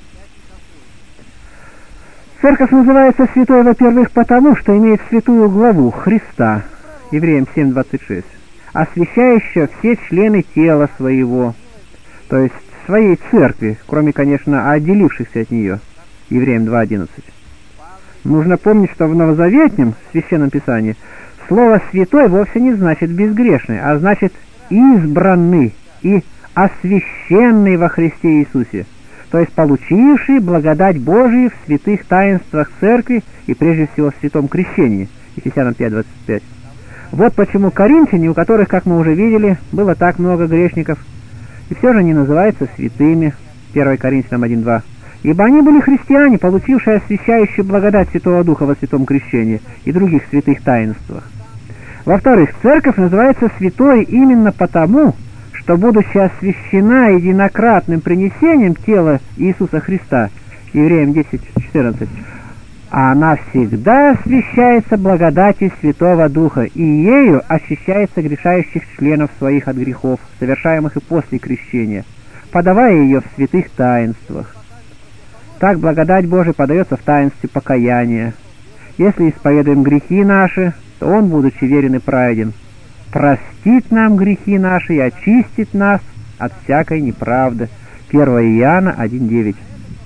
Церковь называется святой, во-первых, потому, что имеет святую главу Христа, Евреям семь, двадцать шесть, освящающая все члены тела своего, то есть своей церкви, кроме, конечно, отделившихся от нее, Евреям два, одиннадцать. Нужно помнить, что в Новозаветнем Священном Писании слово «святой» вовсе не значит «безгрешный», а значит «избранный» и «освященный во Христе Иисусе», то есть получивший благодать Божию в святых таинствах Церкви и прежде всего в святом крещении, Ефесянам пять, двадцать пять. Вот почему коринфяне, у которых, как мы уже видели, было так много грешников, и все же не называются святыми, первое Коринфянам один, два. Ибо они были христиане, получившие освящающую благодать Святого Духа во святом крещении и других святых таинствах. Во-вторых, Церковь называется святой именно потому, что, будучи освящена единократным принесением тела Иисуса Христа, Евреям десять, четырнадцать, она всегда освящается благодатью Святого Духа, и ею очищает согрешающих членов своих от грехов, совершаемых и после крещения, подавая ее в святых таинствах. Так благодать Божия подается в таинстве покаяния. Если исповедуем грехи наши, то Он, будучи верен и праведен, простит нам грехи наши и очистит нас от всякой неправды. первое Иоанна один, девять.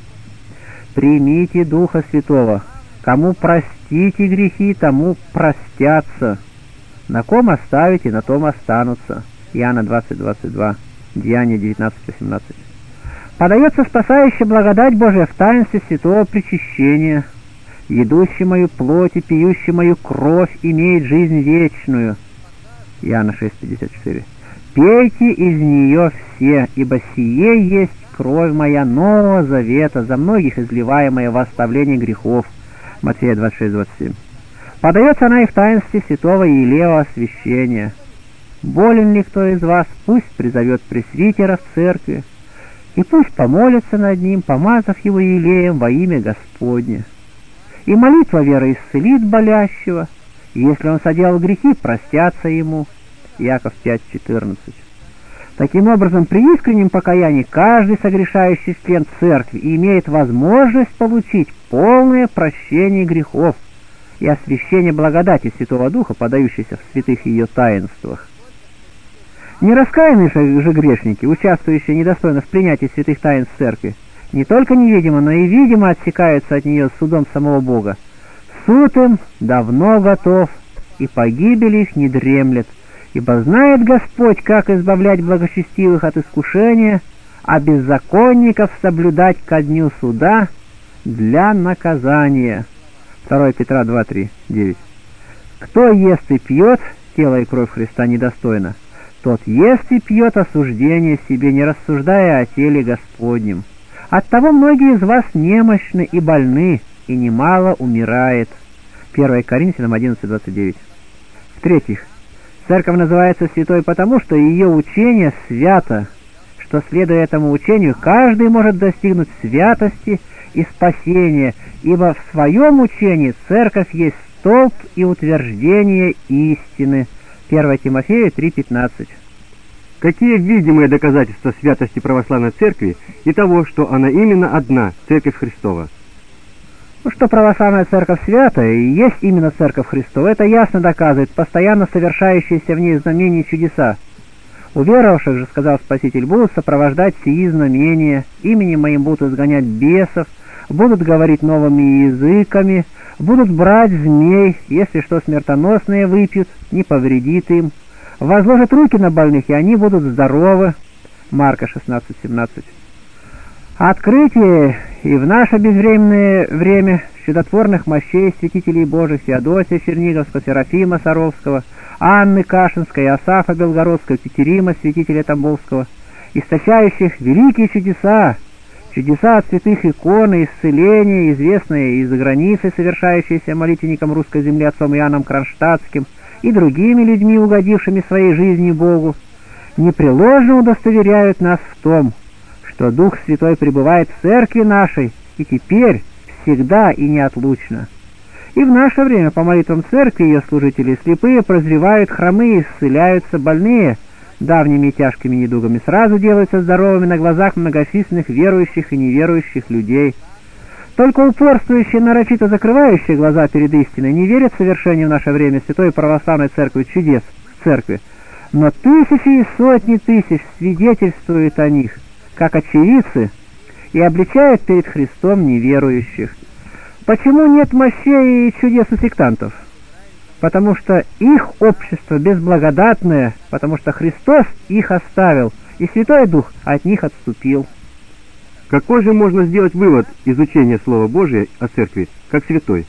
Примите Духа Святого. Кому простите грехи, тому простятся. На ком оставите, на том останутся. Иоанна двадцать, двадцать два. Деяния девятнадцать, восемнадцать. Подается спасающая благодать Божия в таинстве святого причащения. «Едущий мою плоть и пьющий мою кровь имеет жизнь вечную». Иоанна шесть, пятьдесят четыре. «Пейте из нее все, ибо сие есть кровь моя нового завета, за многих изливаемая во оставление грехов». Матфея двадцать шесть, двадцать семь. Подается она и в таинстве святого Елева освящения. «Болен ли кто из вас, пусть призовет пресвитера в церкви, и пусть помолится над ним, помазав его елеем во имя Господне. И молитва веры исцелит болящего, и если он соделал грехи, простятся ему». Иаков пять, четырнадцать. Таким образом, при искреннем покаянии каждый согрешающий член церкви имеет возможность получить полное прощение грехов и освящение благодати Святого Духа, подающейся в святых ее таинствах. Нераскаянные же грешники, участвующие недостойно в принятии святых таинств церкви, не только невидимо, но и видимо отсекаются от нее судом самого Бога. Суд им давно готов, и погибель их не дремлет, ибо знает Господь, как избавлять благочестивых от искушения, а беззаконников соблюдать ко дню суда для наказания. второе Петра два, три, девять. Кто ест и пьет тело и кровь Христа недостойно, тот ест и пьет осуждение себе, не рассуждая о теле Господнем. Оттого многие из вас немощны и больны, и немало умирает. первое Коринфянам одиннадцать двадцать девять. В-третьих, церковь называется святой потому, что ее учение свято, что, следуя этому учению, каждый может достигнуть святости и спасения, ибо в своем учении церковь есть столб и утверждение истины. первое Тимофею три пятнадцать. Какие видимые доказательства святости православной церкви и того, что она именно одна, Церковь Христова? Ну, что православная церковь святая и есть именно церковь Христова, это ясно доказывает постоянно совершающиеся в ней знамения и чудеса. Уверовавших же, сказал Спаситель, будут сопровождать сии знамения, именем моим будут изгонять бесов, будут говорить новыми языками, будут брать змей, если что смертоносное выпьют, не повредит им, возложат руки на больных, и они будут здоровы. Марка шестнадцать семнадцать. Открытие и в наше безвременное время чудотворных мощей святителей Божьих Феодосия Черниговского, Серафима Саровского, Анны Кашинской, Асафа Белгородского, Петерима, святителя Тамбовского, источающих великие чудеса, чудеса от святых икон и исцеления, известные из-за границы, совершающиеся молитвенником русской земли отцом Иоанном Кронштадтским и другими людьми, угодившими своей жизнью Богу, непреложно удостоверяют нас в том, что Дух Святой пребывает в церкви нашей и теперь, всегда и неотлучно. И в наше время по молитвам церкви ее служители слепые прозревают, хромые исцеляются, больные давними и тяжкими недугами сразу делаются здоровыми на глазах многочисленных верующих и неверующих людей. Только упорствующие, нарочито закрывающие глаза перед истиной, не верят в совершение в наше время Святой Православной Церкви чудес в церкви, но тысячи и сотни тысяч свидетельствуют о них, как очевидцы, и обличают перед Христом неверующих. Почему нет мощей и чудес у сектантов? Потому что их общество безблагодатное, потому что Христос их оставил, и Святой Дух от них отступил. Какой же можно сделать вывод из учения Слова Божия о Церкви, как святой?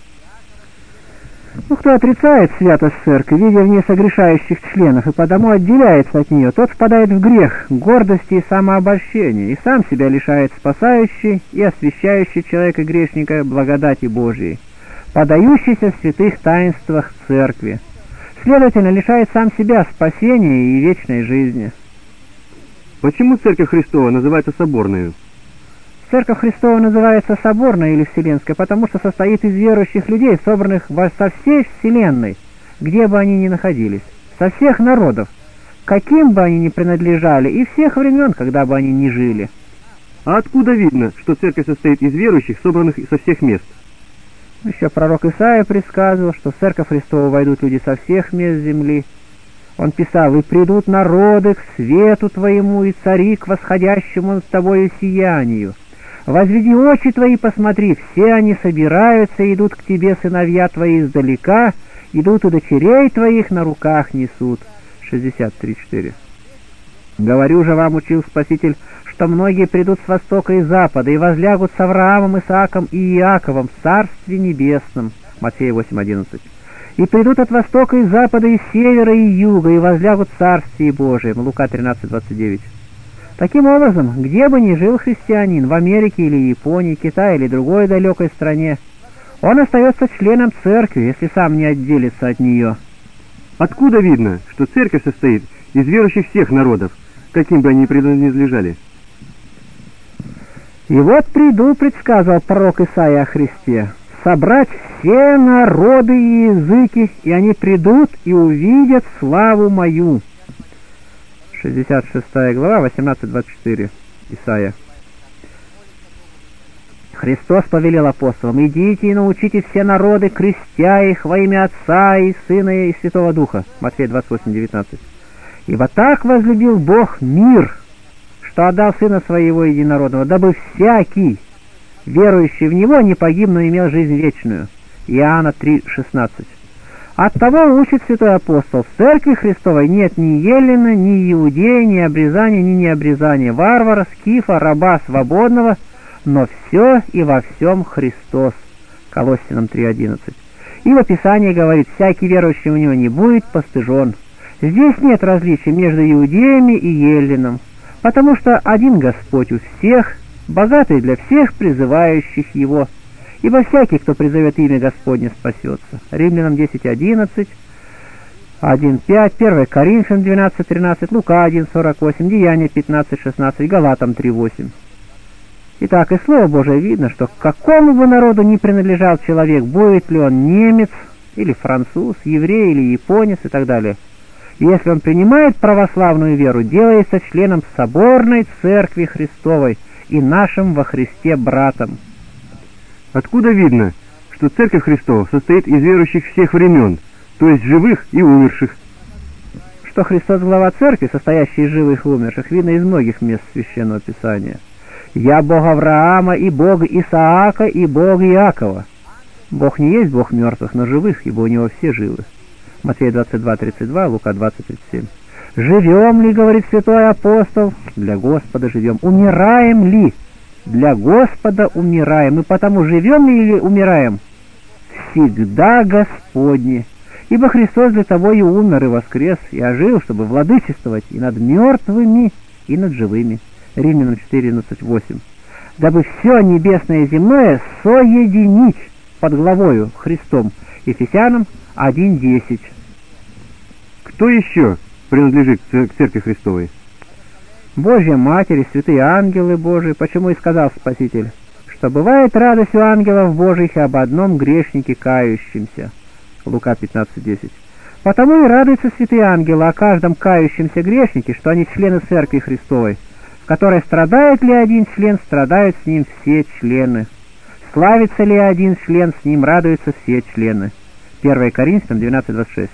Ну, кто отрицает святость церкви, видя в ней согрешающих членов, и потому отделяется от нее, тот впадает в грех, гордости и самообольщения, и сам себя лишает спасающей и освящающей человека-грешника благодати Божией, подающейся в святых таинствах церкви. Следовательно, лишает сам себя спасения и вечной жизни. Почему Церковь Христова называется соборной? Церковь Христова называется соборной или вселенской, потому что состоит из верующих людей, собранных со всей вселенной, где бы они ни находились, со всех народов, каким бы они ни принадлежали, и всех времен, когда бы они ни жили. А откуда видно, что церковь состоит из верующих, собранных со всех мест? Еще пророк Исаия предсказывал, что в Церковь Христову войдут люди со всех мест земли. Он писал: «И придут народы к свету твоему, и цари к восходящему над тобою сиянию. Возведи очи твои, посмотри, все они собираются, и идут к тебе сыновья твои издалека, идут и дочерей твоих на руках несут». шестьдесят три четыре. «Говорю же вам, учил Спаситель, что многие придут с востока и запада, и возлягут с Авраамом, Исааком и Иаковом в Царстве Небесном». Матфея восемь одиннадцать. «И придут от востока и запада, и севера, и юга, и возлягут в Царстве Божием». Лука тринадцать двадцать девять. Таким образом, где бы ни жил христианин, в Америке или Японии, Китае или другой далекой стране, он остается членом церкви, если сам не отделится от нее. Откуда видно, что церковь состоит из верующих всех народов, каким бы они ни принадлежали? «И вот приду, — предсказывал пророк Исаия о Христе, — собрать все народы и языки, и они придут и увидят славу мою». шестьдесят шестая глава, восемнадцать двадцать четыре. Исаия. Христос повелел апостолам: «Идите и научите все народы, крестя их во имя Отца и Сына и Святого Духа». Матфея двадцать восемь девятнадцать. «Ибо так возлюбил Бог мир, что отдал Сына Своего Единородного, дабы всякий, верующий в Него, не погиб, но имел жизнь вечную». Иоанна три шестнадцать. Оттого учит святой апостол: в церкви Христовой нет ни еллина, ни иудея, ни обрезания, ни необрезания, варвара, скифа, раба, свободного, но все и во всем Христос. Колоссянам три одиннадцать. Ибо Писание говорит: всякий верующий в Него не будет постыжен. Здесь нет различия между иудеями и еллином, потому что один Господь у всех, богатый для всех призывающих его, ибо всякий, кто призовет имя Господне, спасется. Римлянам десять одиннадцать, один пять, первое Коринфянам двенадцать тринадцать, Лука один сорок восемь, Деяния пятнадцать шестнадцать, Галатам три восемь. Итак, из Слова Божия видно, что к какому бы народу ни принадлежал человек, будет ли он немец или француз, еврей или японец и так далее, если он принимает православную веру, делается членом соборной Церкви Христовой и нашим во Христе братом. Откуда видно, что Церковь Христова состоит из верующих всех времен, то есть живых и умерших? Что Христос глава Церкви, состоящей из живых и умерших, видно из многих мест Священного Писания. «Я Бог Авраама, и Бог Исаака, и Бог Иакова». Бог не есть Бог мертвых, но живых, ибо у него все живы. Матфея двадцать два тридцать два, Лука двадцать тридцать семь. «Живем ли, — говорит святой апостол, — для Господа живем. Умираем ли? Для Господа умираем. И потому живем ли или умираем? Всегда Господне. Ибо Христос для того и умер, и воскрес, и ожил, чтобы владычествовать и над мертвыми, и над живыми». Римлянам четырнадцать восемь. «Дабы все небесное и земное соединить под главою Христом». Ефесянам один десять. Кто еще принадлежит к Церкви Христовой? Божья Матерь и святые ангелы Божии. Почему и сказал Спаситель, что бывает радость у ангелов Божьих об одном грешнике кающемся. Лука пятнадцать десять. Потому и радуются святые ангелы о каждом кающемся грешнике, что они члены Церкви Христовой, в которой страдает ли один член, страдают с ним все члены. Славится ли один член, с ним радуются все члены. первое Коринфянам двенадцать двадцать шесть.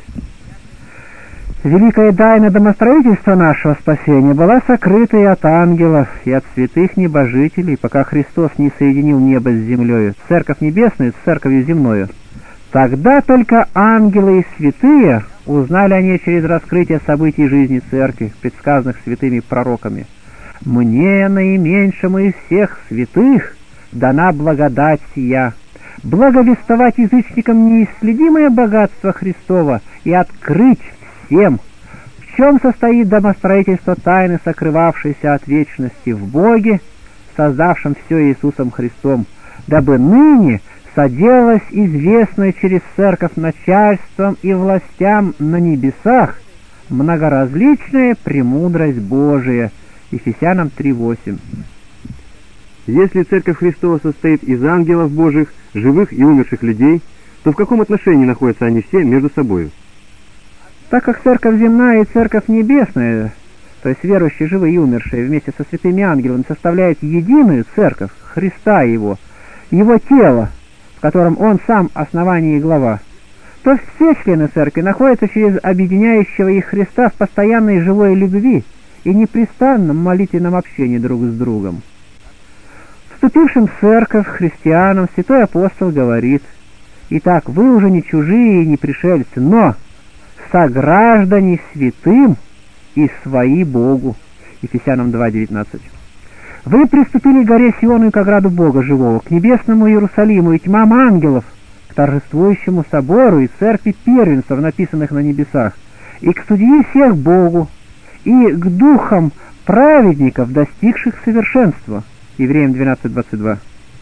Великая тайна домостроительства нашего спасения была сокрыта и от ангелов, и от святых небожителей, пока Христос не соединил небо с землею, церковь небесную с церковью земною. Тогда только ангелы и святые узнали о ней через раскрытие событий жизни церкви, предсказанных святыми пророками. «Мне, наименьшему из всех святых, дана благодать сия, благовествовать язычникам неисследимое богатство Христова и открыть всем, в чем состоит домостроительство тайны, сокрывавшейся от вечности в Боге, создавшем все Иисусом Христом, дабы ныне соделалось известное через церковь начальством и властям на небесах многоразличная премудрость Божия». Ефесянам три восемь. Если Церковь Христова состоит из ангелов Божьих, живых и умерших людей, то в каком отношении находятся они все между собой? Так как Церковь земная и Церковь небесная, то есть верующие, живые и умершие, вместе со святыми ангелами составляют единую Церковь Христа Его, Его тело, в котором Он сам основание и глава, то все члены Церкви находятся через объединяющего их Христа в постоянной живой любви и непрестанном молитвенном общении друг с другом. Вступившим в церковь христианам святой апостол говорит: «Итак, вы уже не чужие и не пришельцы, но сограждане святым и свои Богу». Ефесянам два девятнадцать. «Вы приступили к горе Сиону и к ограду Бога живого, к небесному Иерусалиму и тьмам ангелов, к торжествующему собору и церкви первенцев, написанных на небесах, и к судьи всех Богу, и к духам праведников, достигших совершенства». Евреям двенадцать двадцать два.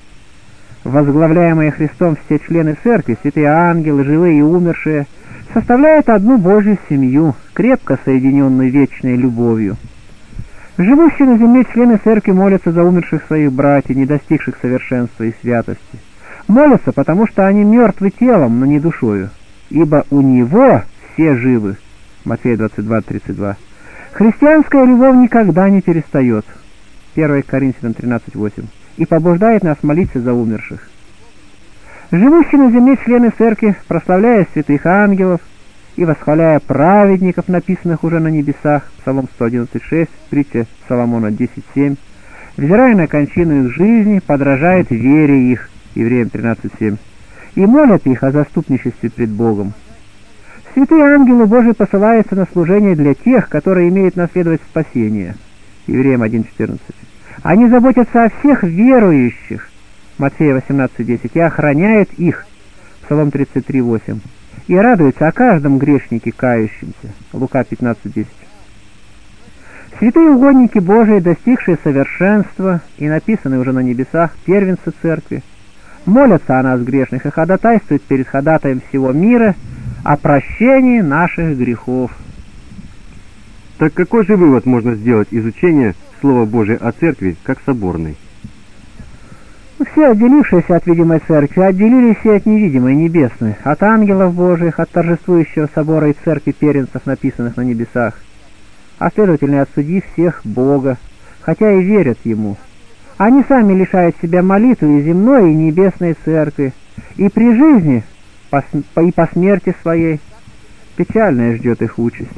Возглавляемые Христом все члены церкви, святые ангелы, живые и умершие, составляют одну Божью семью, крепко соединенную вечной любовью. Живущие на земле члены церкви молятся за умерших своих братьев, не достигших совершенства и святости. Молятся, потому что они мертвы телом, но не душою, ибо у Него все живы. Матфея двадцать два тридцать два. Христианская любовь никогда не перестает. первое Коринфянам тринадцать восемь. И побуждает нас молиться за умерших. Живущие на земле члены церкви, прославляя святых ангелов и восхваляя праведников, написанных уже на небесах, Псалом сто одиннадцать шесть, притча Соломона десять семь, взирая на кончину их жизни, подражает вере их, Евреям тринадцать семь, и молят их о заступничестве пред Богом. Святые ангелы Божии посылаются на служение для тех, которые имеют наследовать спасение, Евреям один четырнадцать. Они заботятся о всех верующих, Матфея восемнадцать десять, и охраняют их, Псалом тридцать три восемь, и радуются о каждом грешнике кающемся, Лука пятнадцать десять. Святые угодники Божии, достигшие совершенства и написанные уже на небесах первенцы Церкви, молятся о нас грешных и ходатайствуют перед ходатаем всего мира о прощении наших грехов. Так какой же вывод можно сделать из учения Слова Божия о Церкви как соборной? Все отделившиеся от видимой Церкви отделились и от невидимой небесной, от ангелов Божиих, от торжествующего собора и Церкви первенцев, написанных на небесах, а следовательно и от судьи всех Бога, хотя и верят Ему. Они сами лишают себя молитвы и земной, и небесной Церкви, и при жизни, и по смерти своей печальная ждет их участь.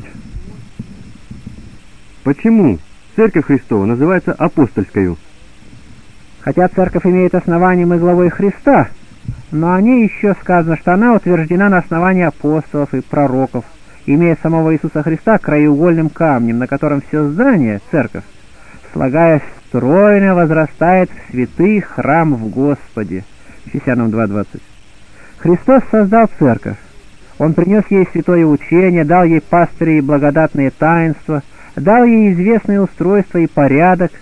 Почему Церковь Христова называется апостольскою? Хотя Церковь имеет основание и главой Христа, но о ней еще сказано, что она утверждена на основании апостолов и пророков, имея самого Иисуса Христа краеугольным камнем, на котором все здание, Церковь, слагаясь стройно, возрастает в святый храм в Господе. Ефесянам два двадцать. Христос создал Церковь. Он принес ей святое учение, дал ей пастыри и благодатные таинства, дал ей известные устройства и порядок,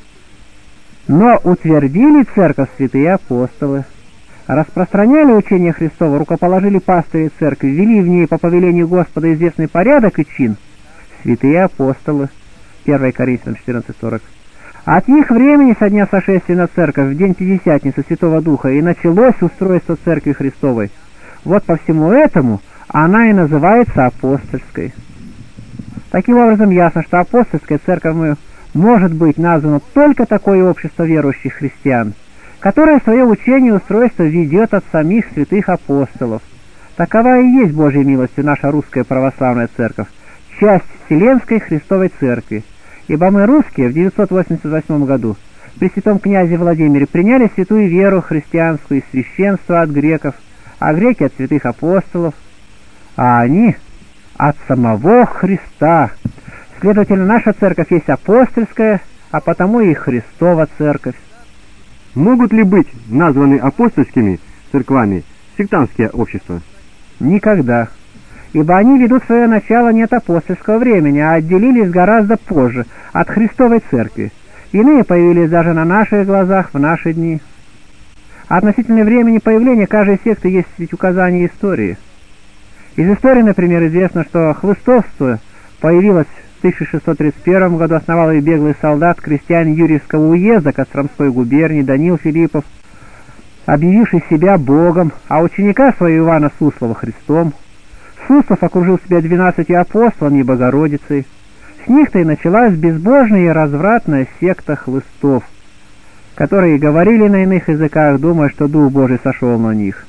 но утвердили Церковь святые апостолы, распространяли учение Христово, рукоположили пастыри Церкви, ввели в ней по повелению Господа известный порядок и чин святые апостолы. первое Коринфянам четырнадцать сорок. От их времени, со дня сошествия на Церковь, в день Пятидесятницы Святого Духа, и началось устройство Церкви Христовой. Вот по всему этому она и называется апостольской. Таким образом, ясно, что апостольской церковью может быть названо только такое общество верующих христиан, которое свое учение и устройство ведет от самих святых апостолов. Такова и есть Божьей милостью наша русская православная церковь, часть Вселенской Христовой Церкви, ибо мы, русские, в девятьсот восемьдесят восьмом году при святом князе Владимире приняли святую веру христианскую и священство от греков, а греки от святых апостолов, а они от самого Христа. Следовательно, наша церковь есть апостольская, а потому и Христова церковь. Могут ли быть названы апостольскими церквами сектантские общества? Никогда. Ибо они ведут свое начало не от апостольского времени, а отделились гораздо позже, от Христовой церкви. Иные появились даже на наших глазах в наши дни. Относительно времени появления каждой секты есть ведь указание истории. Из истории, например, известно, что хлыстовство появилось в тысяча шестьсот тридцать первом году, основал ее беглый солдат, крестьянин Юрьевского уезда Костромской губернии Даниил Филиппов, объявивший себя Богом, а ученика своего Ивана Суслова Христом. Суслов окружил себя двенадцатью апостолами и Богородицей. С них-то и началась безбожная и развратная секта хлыстов, которые говорили на иных языках, думая, что Дух Божий сошел на них.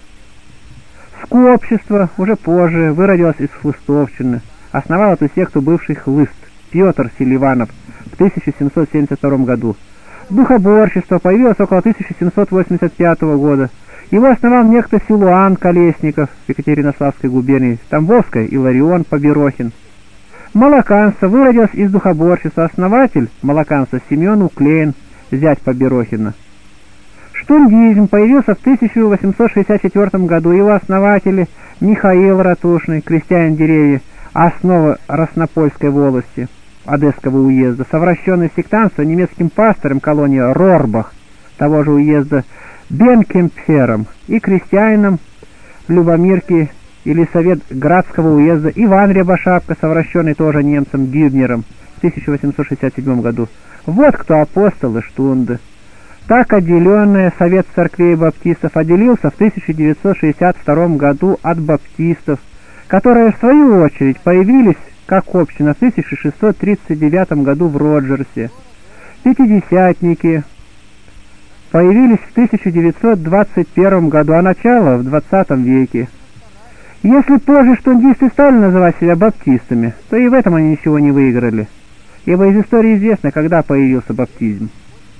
Скопчество уже позже выродилось из хлыстовщины. Основал эту секту бывший хлыст Петр Селиванов в тысяча семьсот семьдесят втором году. Духоборчество появилось около тысяча семьсот восемьдесят пятого года. Его основал некто Силуан Колесников в Екатеринославской губернии, Тамбовской Иларион Поберохин. Молоканство выродилось из духоборчества, основатель молоканства Семен Уклейн, зять Поберохина. Штундизм появился в тысяча восемьсот шестьдесят четвёртом году. Его основатели Михаил Ратушный, крестьянин деревья, основа Роснопольской волости Одесского уезда, совращенный в сектантство немецким пастором колонии Рорбах того же уезда Бенкемпфером и крестьянином Любомирки или совет Градского уезда Иван Рябошапка, совращенный тоже немцем Гюбнером в тысяча восемьсот шестьдесят седьмом году. Вот кто апостолы Штунды. Так отделенный совет церквей баптистов отделился в тысяча девятьсот шестьдесят втором году от баптистов, которые в свою очередь появились как община в тысяча шестьсот тридцать девятом году в Роджерсе. Пятидесятники появились в тысяча девятьсот двадцать первом году, а начало в двадцатом веке. Если позже штундисты стали называть себя баптистами, то и в этом они ничего не выиграли, ибо из истории известно, когда появился баптизм.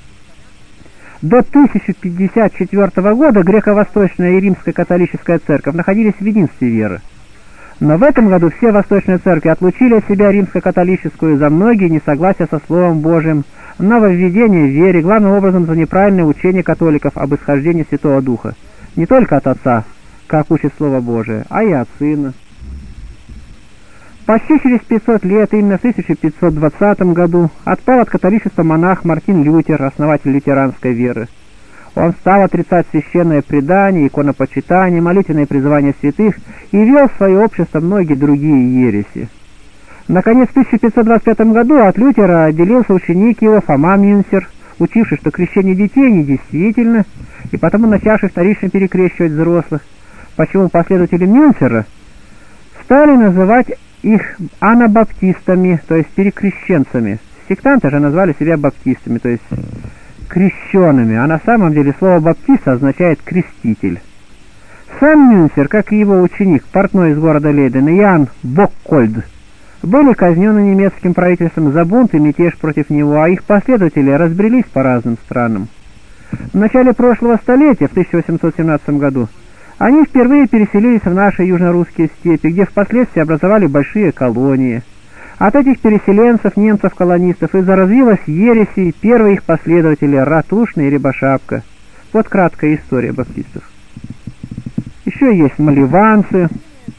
До тысяча пятьдесят четвёртого года греко-восточная и римская католическая церковь находились в единстве веры. Но в этом году все восточные церкви отлучили от себя римско-католическую за многие несогласия со Словом Божиим, нововведение в вере, главным образом за неправильное учение католиков об исхождении Святого Духа, не только от Отца, как учит Слово Божие, а и от Сына. Почти через пятьсот лет, именно в тысяча пятьсот двадцатом году, отпал от католичества монах Мартин Лютер, основатель лютеранской веры. Он стал отрицать священное предание, иконопочитание, молитвенное призывание святых и вел в свое общество многие другие ереси. Наконец, в тысяча пятьсот двадцать пятом году от Лютера отделился ученик его Фома Мюнцер, учивший, что крещение детей недействительно, и потому начавший вторично перекрещивать взрослых, почему последователи Мюнцера стали называть их анабаптистами, то есть перекрещенцами. Сектанты же назвали себя баптистами, то есть крещенными, а на самом деле слово «баптист» означает «креститель». Сам Мюнцер, как и его ученик, портной из города Лейдена, Ян Боккольд, были казнены немецким правительством за бунт и мятеж против него, а их последователи разбрелись по разным странам. В начале прошлого столетия, в тысяча восемьсот семнадцатом году, они впервые переселились в наши южно-русские степи, где впоследствии образовали большие колонии. От этих переселенцев, немцев-колонистов, и заразилась ереси первые их последователи Ратушный и Рябошапка. Вот краткая история баптистов. Еще есть моливанцы.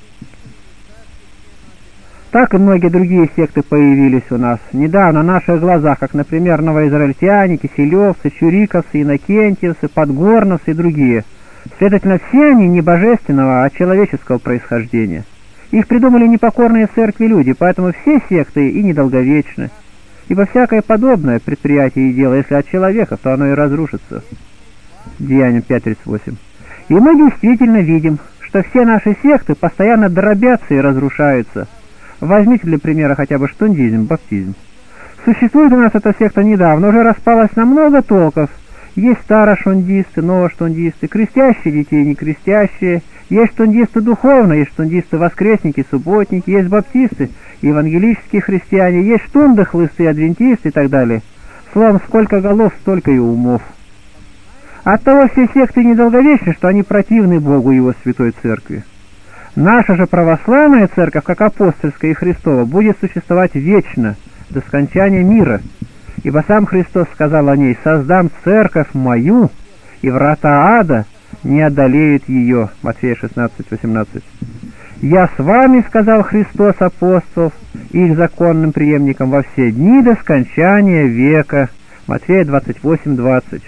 Так и многие другие секты появились у нас недавно на наших глазах, как, например, новоизраильтяне, киселевцы, чуриковцы, иннокентьевцы, подгорновцы и другие. Следовательно, все они не божественного, а человеческого происхождения. Их придумали непокорные церкви люди, поэтому все секты и недолговечны. Ибо всякое подобное предприятие и дело, если от человека, то оно и разрушится. Деяния пять тридцать восемь. И мы действительно видим, что все наши секты постоянно дробятся и разрушаются. Возьмите для примера хотя бы штундизм, баптизм. Существует у нас эта секта недавно, уже распалась на много толков. Есть старошундисты, новоштундисты, крестящие детей, не крестящие. Есть штундисты духовные, есть штундисты воскресники, субботники, есть баптисты, евангелические христиане, есть штунды, хлысты, адвентисты и так далее. Словом, сколько голов, столько и умов. Оттого все секты недолговечны, что они противны Богу и Его Святой Церкви. Наша же православная церковь, как апостольская и Христова, будет существовать вечно, до скончания мира. Ибо сам Христос сказал о ней: «Создам церковь мою, и врата ада не одолеют ее». Матфея шестнадцать восемнадцать. «Я с вами, — сказал Христос апостолов и их законным преемникам, — во все дни до скончания века». Матфея двадцать восемь двадцать.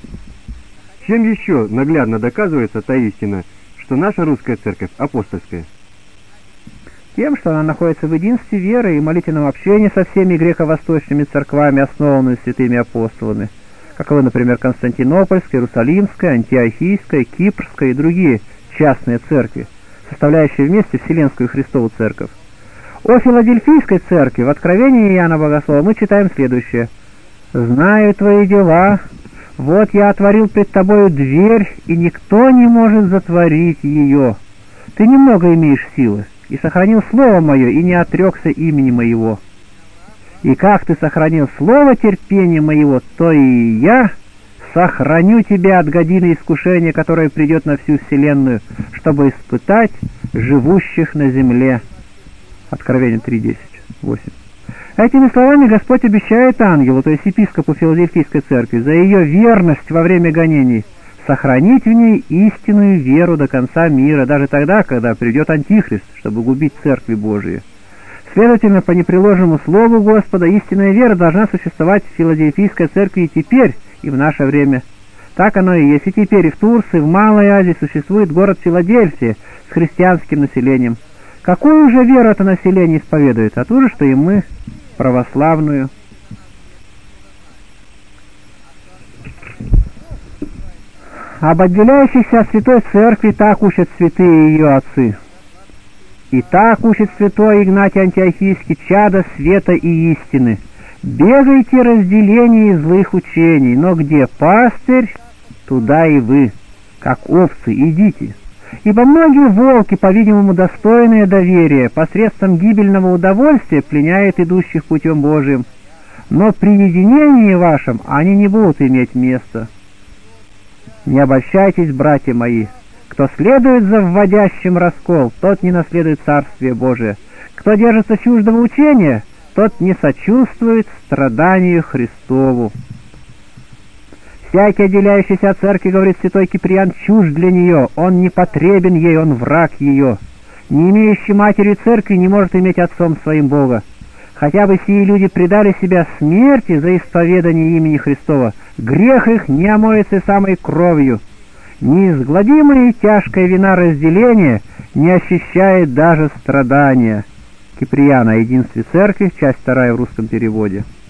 Чем еще наглядно доказывается та истина, что наша русская церковь апостольская? Тем, что она находится в единстве веры и молитвенном общении со всеми греко-восточными церквами, основанными святыми апостолами, каковы, например, Константинопольская, Иерусалимская, Антиохийская, Кипрская и другие частные церкви, составляющие вместе Вселенскую Христову Церковь. О Филадельфийской церкви в Откровении Иоанна Богослова мы читаем следующее: «Знаю твои дела, вот я отворил пред тобою дверь, и никто не может затворить ее. Ты немного имеешь силы, и сохранил слово мое, и не отрекся имени моего. И как ты сохранил слово терпения моего, то и я сохраню тебя от годины искушения, которое придет на всю вселенную, чтобы испытать живущих на земле». Откровение три десять восемь. Этими словами Господь обещает ангелу, то есть епископу Филадельфийской церкви, за ее верность во время гонений сохранить в ней истинную веру до конца мира, даже тогда, когда придет Антихрист, чтобы губить церкви Божии. Следовательно, по непреложному слову Господа, истинная вера должна существовать в Филадельфийской церкви и теперь, и в наше время. Так оно и есть. И теперь и в Турции, в Малой Азии существует город Филадельфия с христианским населением. Какую же веру это население исповедует? А ту же, что и мы, православную. Об отделяющихся от Святой Церкви так учат святые ее отцы. И так учит святой Игнатий Антиохийский: чадо света и истины. Бегайте разделений злых учений, но где пастырь, туда и вы, как овцы, идите. Ибо многие волки, по-видимому, достойные доверия, посредством гибельного удовольствия пленяют идущих путем Божиим, но при единении вашем они не будут иметь места. Не обольщайтесь, братья мои. Кто следует за вводящим раскол, тот не наследует Царствие Божие. Кто держится чуждого учения, тот не сочувствует страданию Христову. Всякий, отделяющийся от церкви, говорит святой Киприан, чужд для нее, он не потребен ей, он враг ее. не имеющий матери церкви не может иметь отцом своим Бога. Хотя бы сии люди предали себя смерти за исповедание имени Христова, грех их не омоется самой кровью. Неизгладимая и тяжкая вина разделения не ощущает даже страдания. Киприан о единстве церкви, часть вторая в русском переводе.